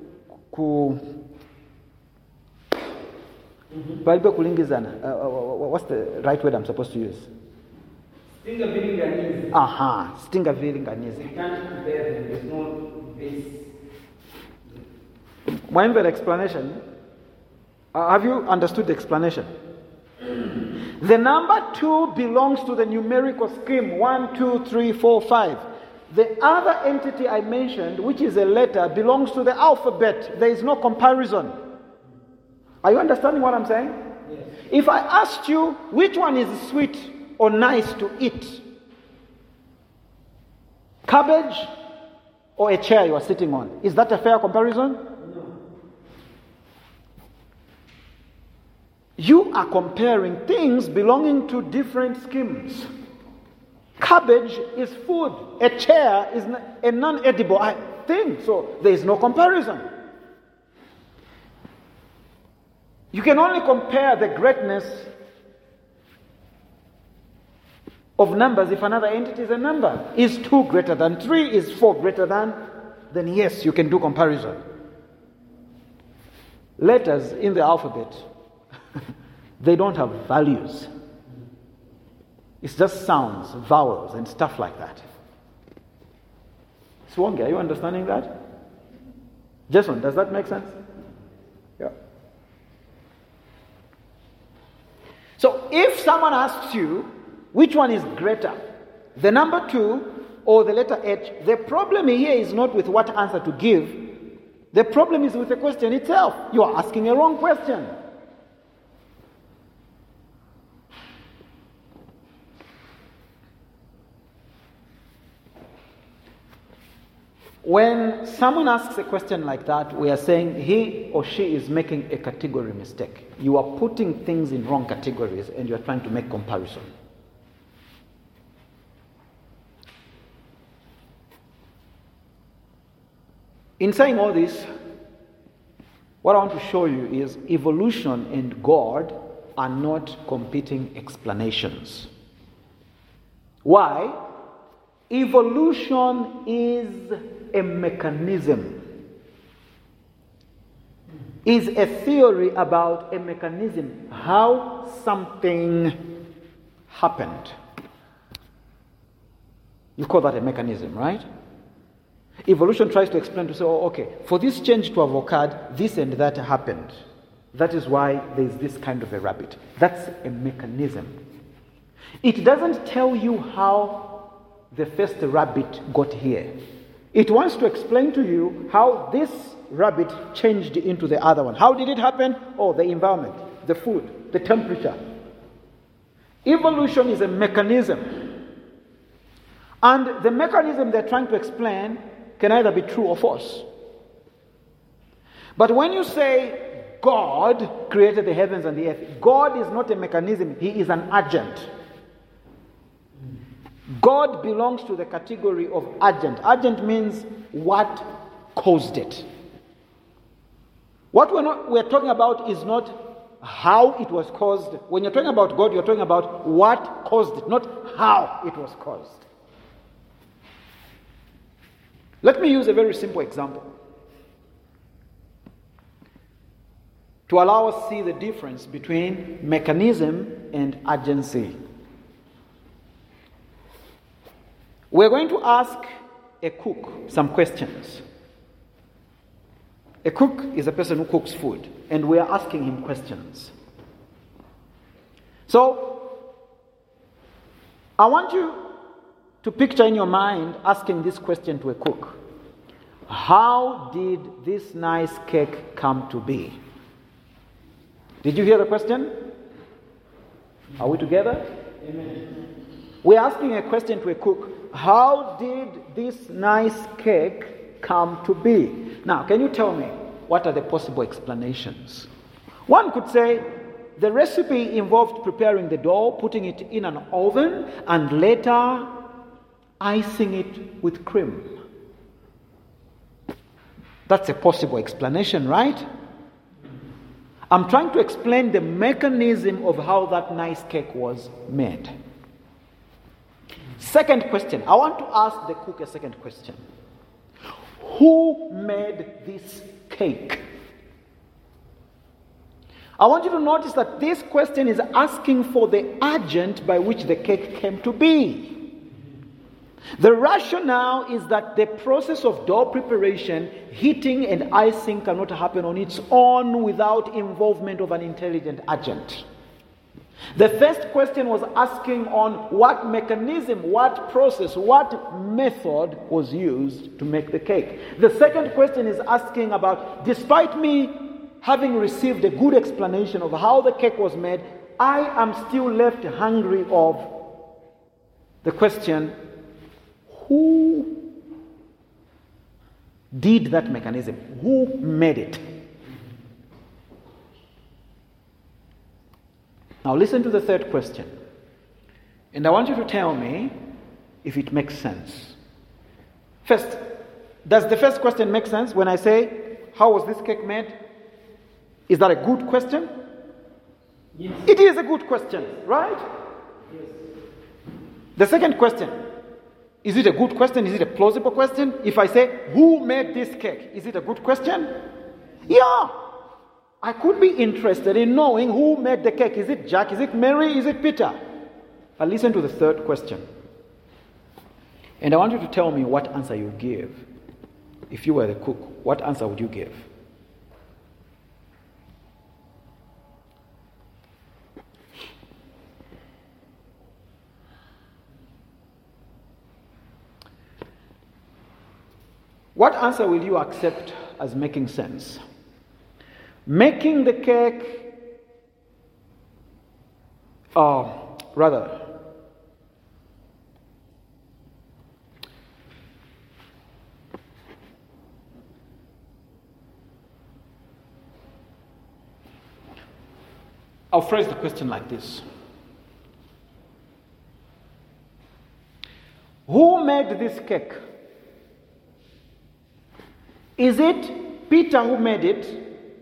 palipe kulingizana. What's the right word I'm supposed to use? Stingavilinganizi. Stingavilinganizi. You can't compare them. There's no base. When the explanation, have you understood the explanation? The number 2 belongs to the numerical scheme 1, 2, 3, 4, 5. The other entity I mentioned, which is a letter, belongs to the alphabet. There is no comparison. Are you understanding what I'm saying? Yes. If I asked you which one is sweet or nice to eat, cabbage or a chair you are sitting on, is that a fair comparison? No. You are comparing things belonging to different schemes. Cabbage is food. A chair is a non-edible thing. So there is no comparison. You can only compare the greatness of numbers if another entity is a number. Is 2 greater than 3? Is 4 greater than? Then yes, you can do comparison. Letters in the alphabet, they don't have values. It's just sounds, vowels, and stuff like that. Swangi, are you understanding that? Jason, does that make sense? Yeah. So if someone asks you which one is greater, the number 2 or the letter H, the problem here is not with what answer to give. The problem is with the question itself. You are asking a wrong question. When someone asks a question like that, we are saying he or she is making a category mistake. You are putting things in wrong categories and you are trying to make comparison. In saying all this, what I want to show you is evolution and God are not competing explanations. Why? Evolution is a mechanism, is a theory about a mechanism, how something happened. You call that a mechanism, right? Evolution tries to explain to say, oh, okay, for this change to have occurred, this and that happened. That is why there is this kind of a rabbit. That's a mechanism. It doesn't tell you how the first rabbit got here. It wants to explain to you how this rabbit changed into the other one. How did it happen? Oh, the environment, the food, the temperature. Evolution is a mechanism. And the mechanism they're trying to explain can either be true or false. But when you say God created the heavens and the earth, God is not a mechanism, He is an agent. God belongs to the category of agent. Agent means what caused it. What we're talking about is not how it was caused. When you're talking about God, you're talking about what caused it, not how it was caused. Let me use a very simple example to allow us to see the difference between mechanism and agency. We're going to ask a cook some questions. A cook is a person who cooks food, and we are asking him questions. So, I want you to picture in your mind asking this question to a cook. How did this nice cake come to be? Did you hear the question? Are we together? Amen. We're asking a question to a cook. How did this nice cake come to be? Now, can you tell me what are the possible explanations? One could say the recipe involved preparing the dough, putting it in an oven, and later icing it with cream. That's a possible explanation, right? I'm trying to explain the mechanism of how that nice cake was made. Second question. I want to ask the cook a second question. Who made this cake? I want you to notice that this question is asking for the agent by which the cake came to be. The rationale is that the process of dough preparation, heating and icing cannot happen on its own without involvement of an intelligent agent. The first question was asking on what mechanism, what process, what method was used to make the cake. The second question is asking about, despite me having received a good explanation of how the cake was made, I am still left hungry of the question, who did that mechanism? Who made it? Now listen to the third question. And I want you to tell me if it makes sense. First, does the first question make sense when I say, how was this cake made? Is that a good question? Yes. It is a good question, right? Yes. The second question, is it a good question? Is it a plausible question? If I say, who made this cake? Is it a good question? Yeah. I could be interested in knowing who made the cake. Is it Jack? Is it Mary? Is it Peter? But listen to the third question. And I want you to tell me what answer you give. If you were the cook, what answer would you give? What answer will you accept as making sense? Making the cake, rather, I'll phrase the question like this. Who made this cake? Is it Peter who made it?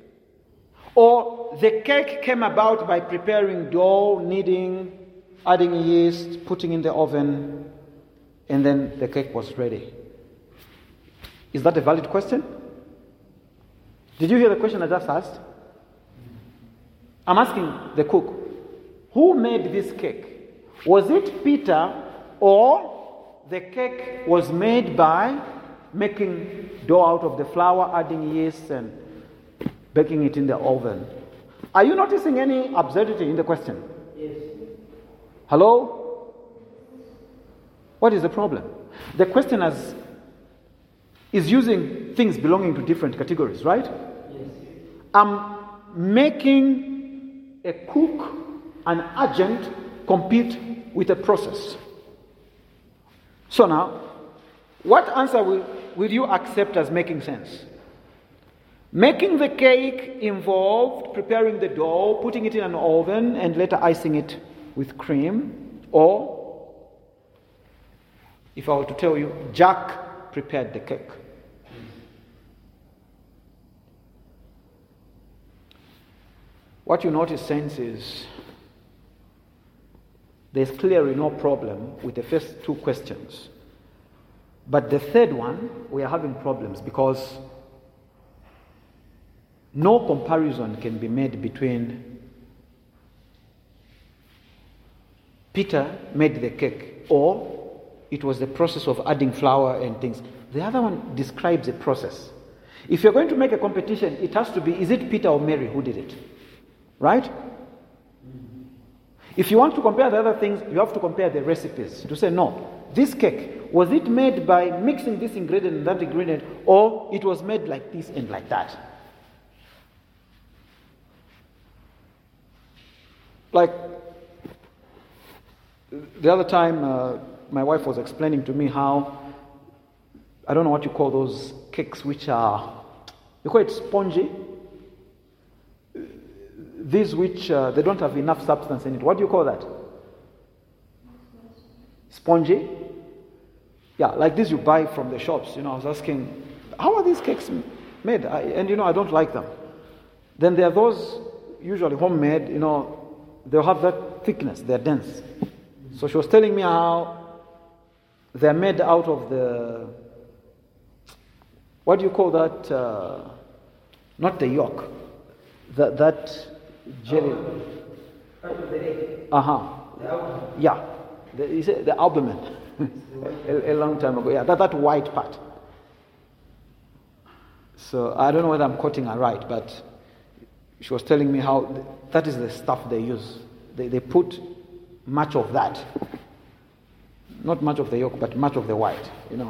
Or the cake came about by preparing dough, kneading, adding yeast, putting in the oven, and then the cake was ready? Is that a valid question? Did you hear the question I just asked? I'm asking the cook, who made this cake? Was it Peter, or the cake was made by making dough out of the flour, adding yeast, and baking it in the oven? Are you noticing any absurdity in the question? Yes. Hello? What is the problem? The question is using things belonging to different categories, right? Yes. I'm making a cook, an agent, compete with a process. So now, what answer will you accept as making sense? Making the cake involved preparing the dough, putting it in an oven, and later icing it with cream. Or, if I were to tell you, Jack prepared the cake. What you notice, saints, is there's clearly no problem with the first two questions. But the third one, we are having problems because no comparison can be made between Peter made the cake or it was the process of adding flour and things. The other one describes a process. If you're going to make a competition, it has to be, is it Peter or Mary who did it? Right? If you want to compare the other things, you have to compare the recipes. To say, no, this cake, was it made by mixing this ingredient and that ingredient, or it was made like this and like that? Like, the other time, my wife was explaining to me how, I don't know what you call those cakes which are, you call it spongy? These which, they don't have enough substance in it. What do you call that? Spongy? Yeah, like this you buy from the shops. I was asking, how are these cakes made? I don't like them. Then there are those, usually homemade, they'll have that thickness, they're dense. So she was telling me how they're made out of the, what do you call that? Not the yolk. That jelly. Out of the egg. Uh-huh. The albumin. Yeah. The albumin. a long time ago. Yeah, that white part. So I don't know whether I'm quoting her right, but she was telling me how that is the stuff they use. They put much of that. Not much of the yolk, but much of the white,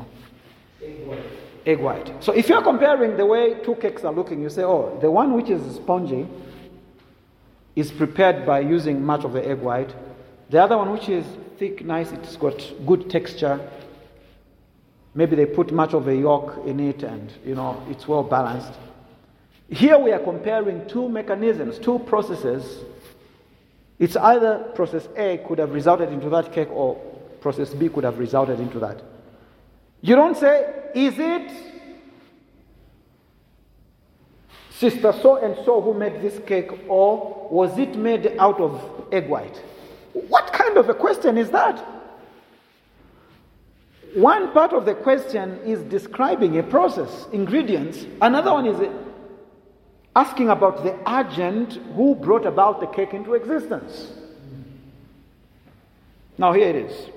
Egg white. So if you're comparing the way two cakes are looking, you say, oh, the one which is spongy is prepared by using much of the egg white. The other one, which is thick, nice, it's got good texture. Maybe they put much of the yolk in it and, it's well balanced. Here we are comparing two mechanisms, two processes. It's either process A could have resulted into that cake or process B could have resulted into that. You don't say, is it Sister so-and-so who made this cake, or was it made out of egg white? What kind of a question is that? One part of the question is describing a process, ingredients. Another one is asking about the agent who brought about the cake into existence. Now here it is.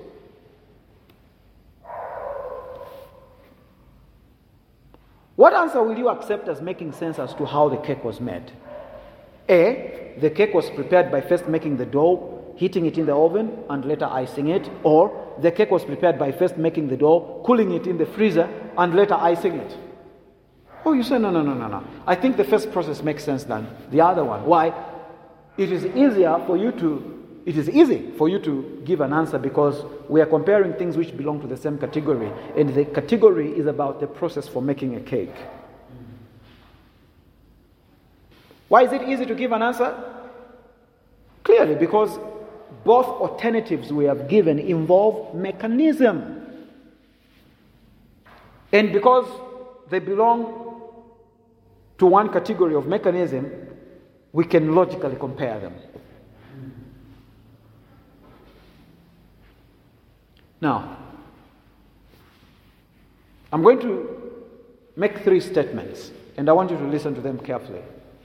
What answer will you accept as making sense as to how the cake was made? A, the cake was prepared by first making the dough, heating it in the oven, and later icing it. Or the cake was prepared by first making the dough, cooling it in the freezer, and later icing it. Oh, you say, no. I think the first process makes sense than the other one. Why? It is easy for you to give an answer because we are comparing things which belong to the same category, and the category is about the process for making a cake. Why is it easy to give an answer? Clearly, because both alternatives we have given involve mechanism. And because they belong to one category of mechanism, we can logically compare them. Now, I'm going to make 3 statements, and I want you to listen to them carefully.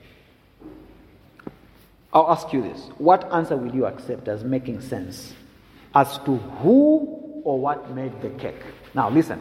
I'll ask you this. What answer will you accept as making sense as to who or what made the cake? Now, listen.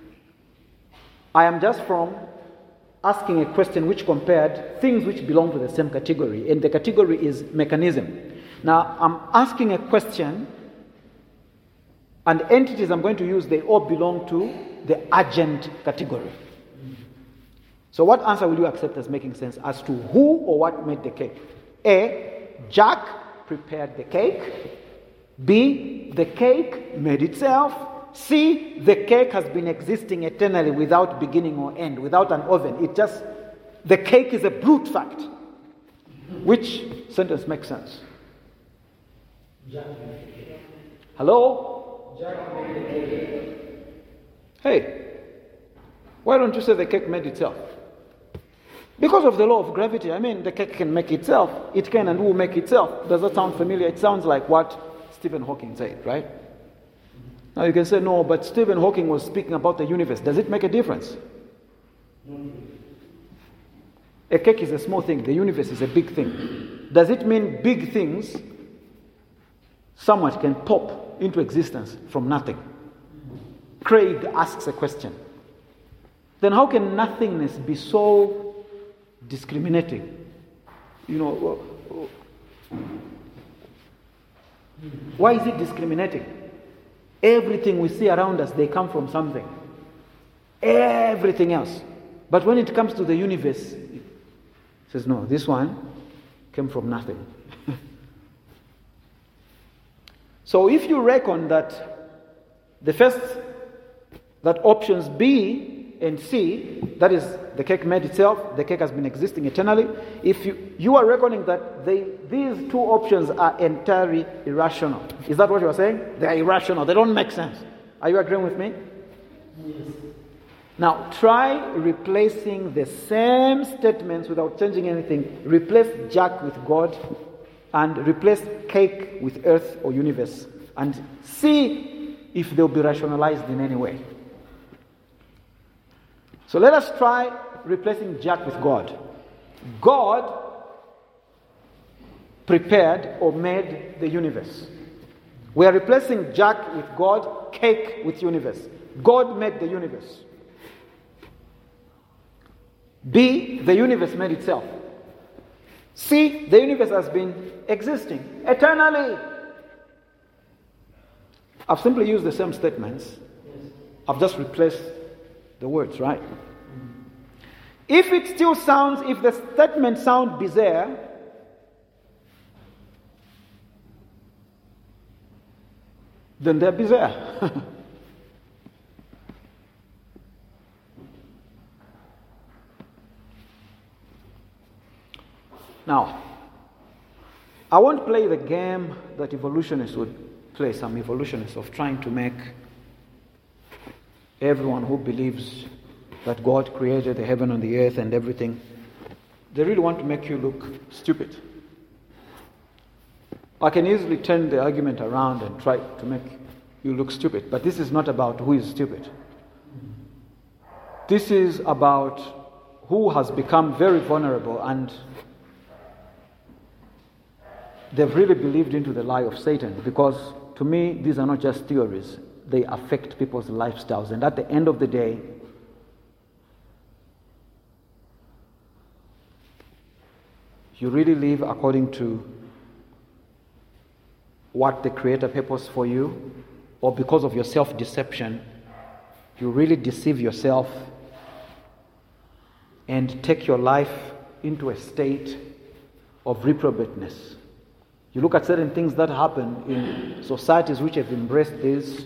I am just from asking a question which compared things which belong to the same category, and the category is mechanism. Now, I'm asking a question, and entities I'm going to use, they all belong to the agent category. So what answer will you accept as making sense as to who or what made the cake? A, Jack prepared the cake. B, the cake made itself. C, the cake has been existing eternally without beginning or end, without an oven. The cake is a brute fact. Which sentence makes sense? Hello? Hey, why don't you say the cake made itself? Because of the law of gravity. The cake can make itself. It can and will make itself. Does that sound familiar? It sounds like what Stephen Hawking said, right? Now you can say, no, but Stephen Hawking was speaking about the universe. Does it make a difference? A cake is a small thing. The universe is a big thing. Does it mean big things somewhat can pop into existence from nothing? Craig asks a question. Then how can nothingness be so discriminating? Why is it discriminating? Everything we see around us, they come from something. Everything else. But when it comes to the universe, it says, no, this one came from nothing. So if you reckon that that options B and C, that is, the cake made itself, the cake has been existing eternally, if you are reckoning that these 2 options are entirely irrational. Is that what you are saying? They are irrational. They don't make sense. Are you agreeing with me? Yes. Now, try replacing the same statements without changing anything. Replace Jack with God and replace cake with earth or universe, and see if they'll be rationalized in any way. So let us try replacing Jack with God. God prepared or made the universe. We are replacing Jack with God, cake with universe. God made the universe. B, the universe made itself. C, the universe has been existing eternally. I've simply used the same statements. I've just replaced the words, right? If it still sounds, if the statements sound bizarre, then they're bizarre. Now, I won't play the game that evolutionists would play, some evolutionists, of trying to make everyone who believes that God created the heaven and the earth and everything, they really want to make you look stupid. I can easily turn the argument around and try to make you look stupid, but this is not about who is stupid. This is about who has become very vulnerable, and they've really believed into the lie of Satan, because to me, these are not just theories. They affect people's lifestyles, and at the end of the day, you really live according to what the Creator purposed for you, or because of your self-deception, you really deceive yourself and take your life into a state of reprobateness. You look at certain things that happen in societies which have embraced this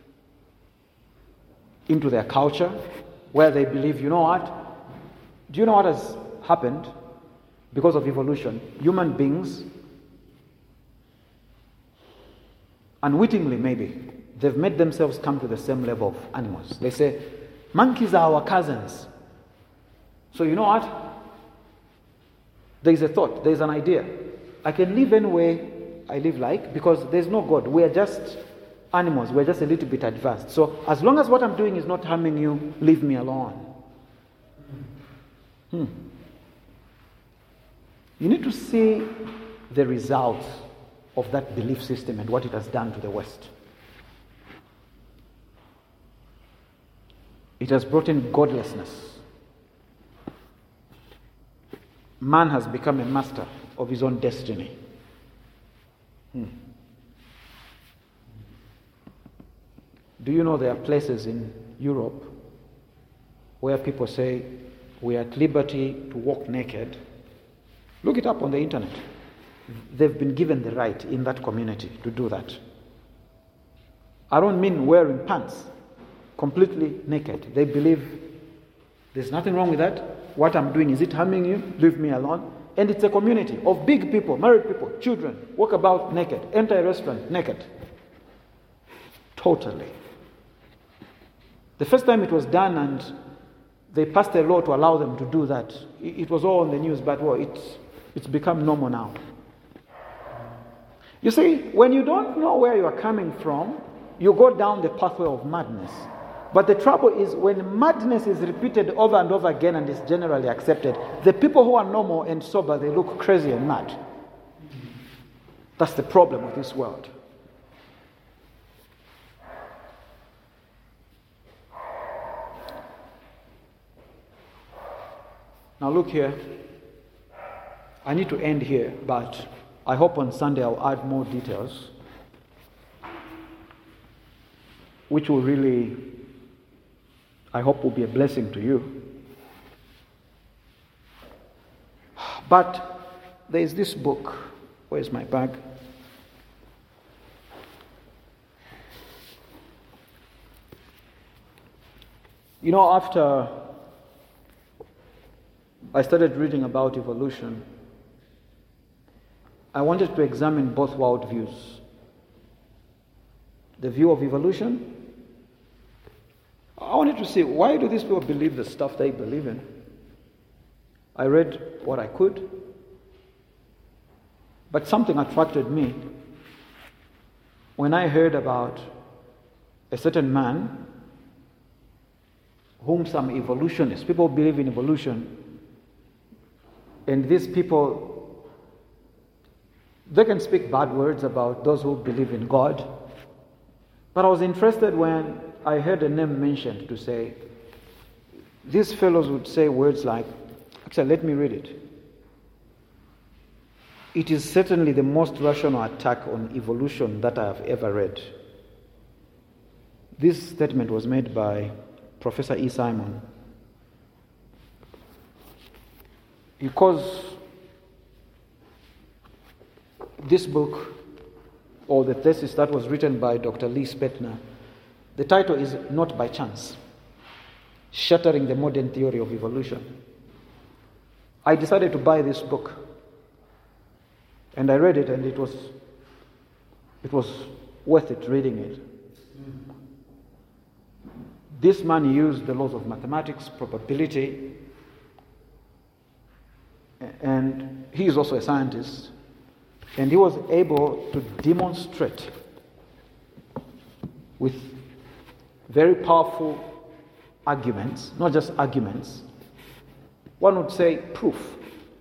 into their culture, where they believe, you know what? Do you know what has happened? Because of evolution, human beings, unwittingly maybe, they've made themselves come to the same level of animals. They say, monkeys are our cousins. So you know what? There's a thought, there's an idea. I can live any way I live like, because there's no God. We are just animals. We're just a little bit advanced. So as long as what I'm doing is not harming you, leave me alone. You need to see the results of that belief system and what it has done to the West. It has brought in godlessness. Man has become a master of his own destiny. Do you know there are places in Europe where people say we are at liberty to walk naked? Look it up on the internet. They've been given the right in that community to do that. I don't mean wearing pants, completely naked. They believe there's nothing wrong with that. What I'm doing, is it harming you? Leave me alone. And it's a community of big people, married people, children, walk about naked, enter a restaurant naked. Totally. The first time it was done and they passed a law to allow them to do that, it was all on the news, but it's become normal now. You see, when you don't know where you are coming from, you go down the pathway of madness. But the trouble is, when madness is repeated over and over again and is generally accepted, the people who are normal and sober, they look crazy and mad. That's the problem of this world. Now look here. I need to end here, but I hope on Sunday I'll add more details, which will really, I hope, will be a blessing to you. But there is this book. Where's my bag? You know, after I started reading about evolution, I wanted to examine both worldviews. The view of evolution, I wanted to see, why do these people believe the stuff they believe in? I read what I could, but something attracted me when I heard about a certain man whom some evolutionists, people believe in evolution, and these people, They can speak bad words about those who believe in God. But I was interested when I heard a name mentioned to say, these fellows would say words like, actually, let me read it. It is certainly the most rational attack on evolution that I have ever read. This statement was made by Professor E. Simon. Because this book, or the thesis that was written by Dr. Lee Spetner, the title is Not by Chance, Shattering the Modern Theory of Evolution. I decided to buy this book, and I read it, and it was worth it reading it. This man used the laws of mathematics, probability, and he is also a scientist, and he was able to demonstrate with very powerful arguments, not just arguments, one would say proof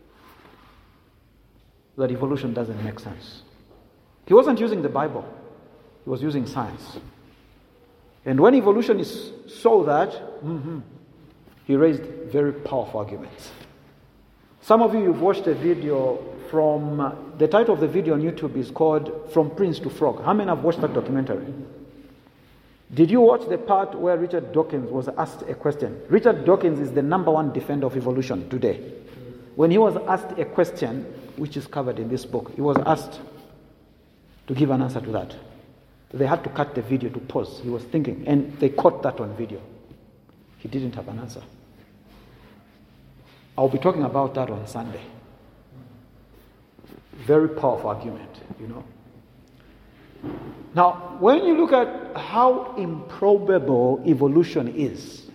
that evolution doesn't make sense. He wasn't using the Bible, he was using science. And when evolutionists saw that, he raised very powerful arguments. Some of you have watched a video from, the title of the video on YouTube is called From Prince to Frog. How many have watched that documentary? Did you watch the part where Richard Dawkins was asked a question? Richard Dawkins is the #1 defender of evolution today. When he was asked a question, which is covered in this book, he was asked to give an answer to that. They had to cut the video to pause. He was thinking, and they caught that on video. He didn't have an answer. I'll be talking about that on Sunday. Very powerful argument, you know. Now, when you look at how improbable evolution is,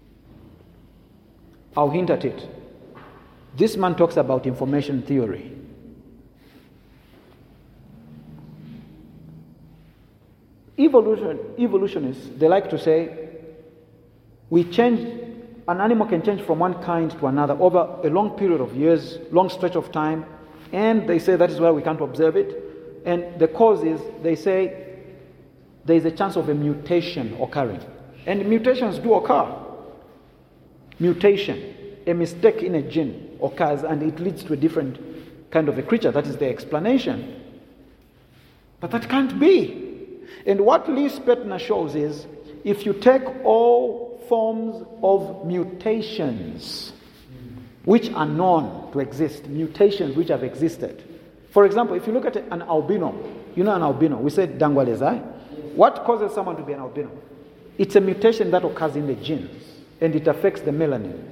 I'll hint at it. This man talks about information theory. Evolutionists, they like to say, an animal can change from one kind to another over a long period of years, long stretch of time, and they say that is why we can't observe it. And the cause is, they say, there is a chance of a mutation occurring. And mutations do occur. Mutation, a mistake in a gene occurs and it leads to a different kind of a creature. That is the explanation. But that can't be. And what Lee Spetner shows is, if you take all forms of mutations which are known to exist, mutations which have existed. For example, if you look at an albino, you know an albino, we said Dangwaleza. What causes someone to be an albino? It's a mutation that occurs in the genes, and it affects the melanin.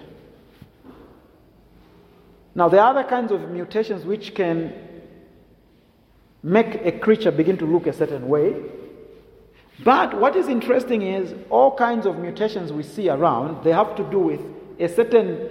Now, there are other kinds of mutations which can make a creature begin to look a certain way. But what is interesting is all kinds of mutations we see around, they have to do with a certain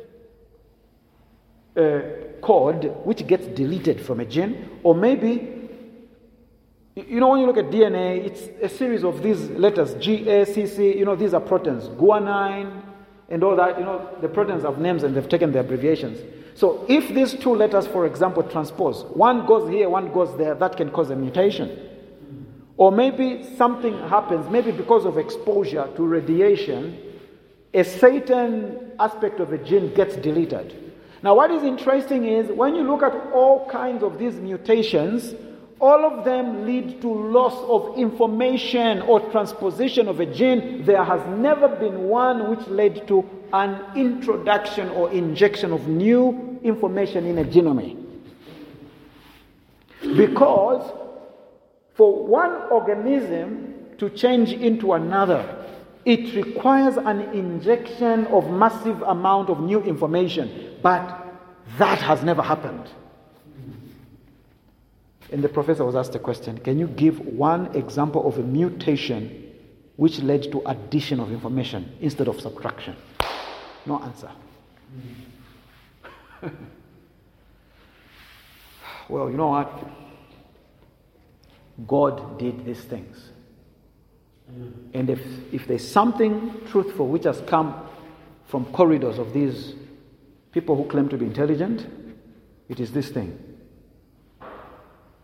code which gets deleted from a gene, or maybe, you know, when you look at DNA, it's a series of these letters, G, A, C, C, you know, these are proteins, guanine, and all that, you know, the proteins have names and they've taken the abbreviations. So if these two letters, for example, transpose, one goes here, one goes there, that can cause a mutation. Or maybe something happens, maybe because of exposure to radiation, a certain aspect of a gene gets deleted. Now, what is interesting is when you look at all kinds of these mutations, all of them lead to loss of information or transposition of a gene. There has never been one which led to an introduction or injection of new information in a genome. Because for one organism to change into another, it requires an injection of massive amount of new information. But that has never happened. And the professor was asked a question, can you give one example of a mutation which led to addition of information instead of subtraction? No answer. Well, you know what? God did these things. And if there's something truthful which has come from corridors of these people who claim to be intelligent, it is this thing.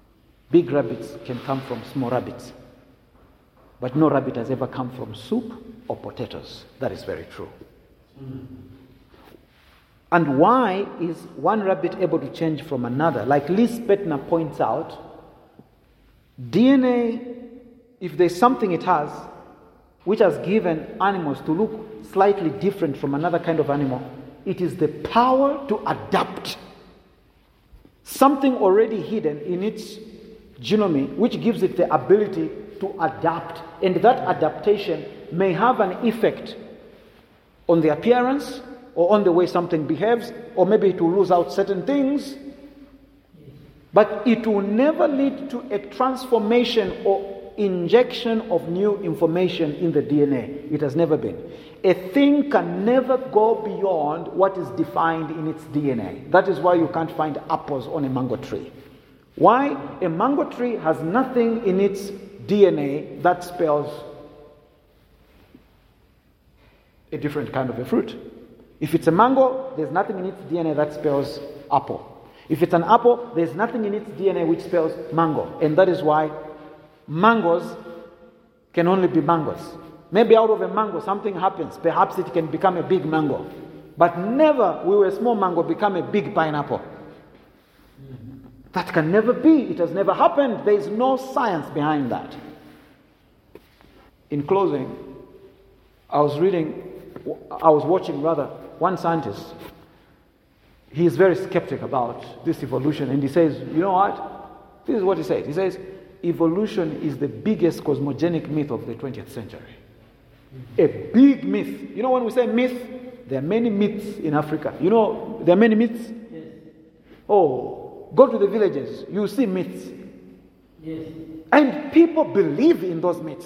Big rabbits can come from small rabbits. But no rabbit has ever come from soup or potatoes. That is very true. And why is one rabbit able to change from another? Like Liz Petner points out, DNA, if there's something it has, which has given animals to look slightly different from another kind of animal, it is the power to adapt. Something already hidden in its genome, which gives it the ability to adapt. And that adaptation may have an effect on the appearance, or on the way something behaves, or maybe it will lose out certain things, but it will never lead to a transformation or injection of new information in the DNA. It has never been. A thing can never go beyond what is defined in its DNA. That is why you can't find apples on a mango tree. Why? A mango tree has nothing in its DNA that spells a different kind of a fruit. If it's a mango, there's nothing in its DNA that spells apple. If it's an apple, there's nothing in its DNA which spells mango. And that is why mangoes can only be mangoes. Maybe out of a mango something happens. Perhaps it can become a big mango. But never will a small mango become a big pineapple. That can never be. It has never happened. There is no science behind that. In closing, I was watching one scientist. He is very skeptic about this evolution, and he says, you know what? This is what he said. He says, evolution is the biggest cosmogonic myth of the 20th century. A big myth. You know, when we say myth, there are many myths in Africa. You know, there are many myths? Yes. Oh, go to the villages, you see myths. Yes. And people believe in those myths.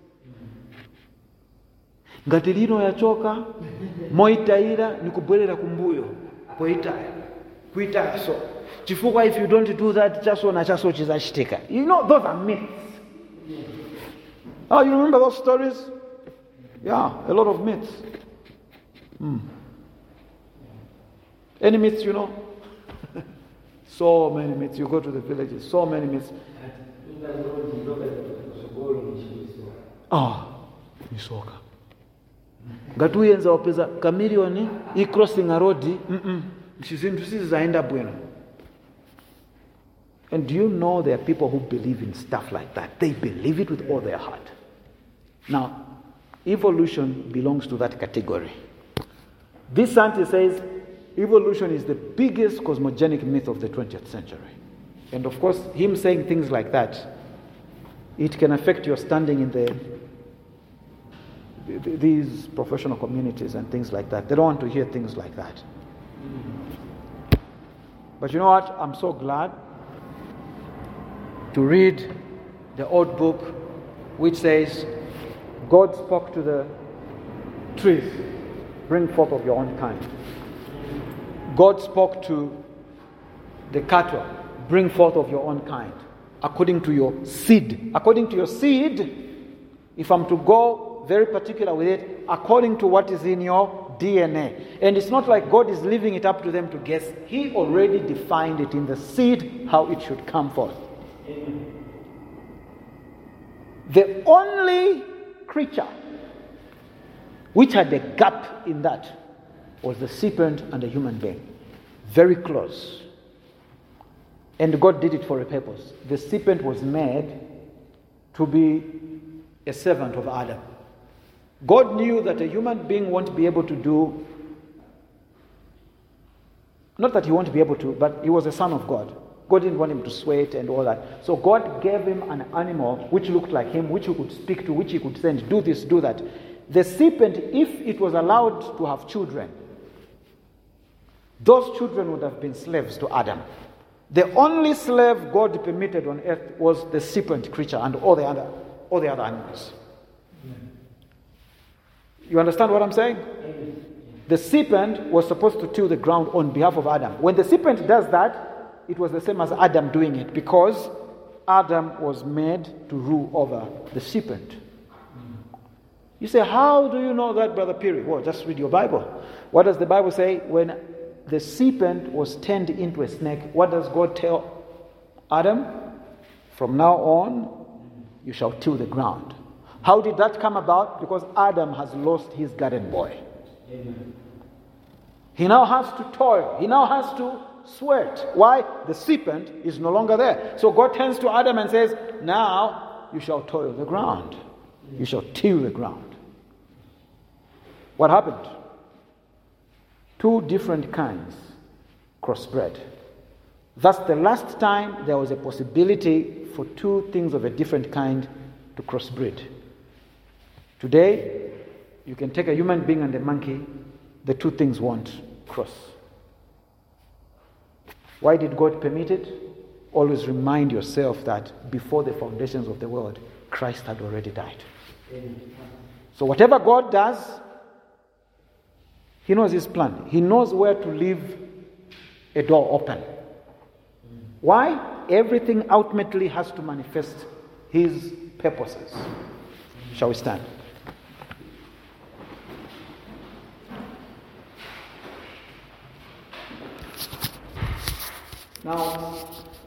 Ngati lino yachoka moitaira nikubwerera kumbuyo kuitaya so chifukwa if you don't do that chaso na chaso chizachitika. You know, those are myths. Oh, you remember those stories? Yeah, a lot of myths. Any myths, you know? So many myths. You go to the villages, so many myths. Misoka. Ngatuyenza wapeza chameleon crossing a road, chizinthu sizaenda bwino. And do you know there are people who believe in stuff like that? They believe it with all their heart. Now, evolution belongs to that category. This scientist says evolution is the biggest cosmogonic myth of the 20th century. And of course, him saying things like that, it can affect your standing in these professional communities and things like that. They don't want to hear things like that. But you know what? I'm so glad to read the old book which says, God spoke to the trees, bring forth of your own kind. God spoke to the cattle, bring forth of your own kind, according to your seed. According to your seed, if I'm to go very particular with it, according to what is in your DNA. And it's not like God is leaving it up to them to guess. He already defined it in the seed, how it should come forth. The only creature which had a gap in that was the serpent and the human being. Very close. And God did it for a purpose. The serpent was made to be a servant of Adam. God knew that a human being won't be able to do, not that he won't be able to, but he was a son of God. God didn't want him to sweat and all that. So God gave him an animal which looked like him, which he could speak to, which he could send, do this, do that. The serpent, if it was allowed to have children, those children would have been slaves to Adam. The only slave God permitted on earth was the serpent creature and all the other animals. You understand what I'm saying? The serpent was supposed to till the ground on behalf of Adam. When the serpent does that, it was the same as Adam doing it, because Adam was made to rule over the serpent. You say, how do you know that, Brother Piri? Well, just read your Bible. What does the Bible say? When the serpent was turned into a snake, what does God tell Adam? From now on, you shall till the ground. How did that come about? Because Adam has lost his garden boy. Amen. He now has to toil. He now has to sweat. Why? The serpent is no longer there. So God turns to Adam and says, now you shall toil the ground. You shall till the ground. What happened? Two different kinds crossbred. That's the last time there was a possibility for two things of a different kind to crossbreed. Today, you can take a human being and a monkey, the two things won't cross. Why did God permit it? Always remind yourself that before the foundations of the world, Christ had already died. So whatever God does, He knows His plan. He knows where to leave a door open. Why? Everything ultimately has to manifest His purposes. Shall we stand? Now,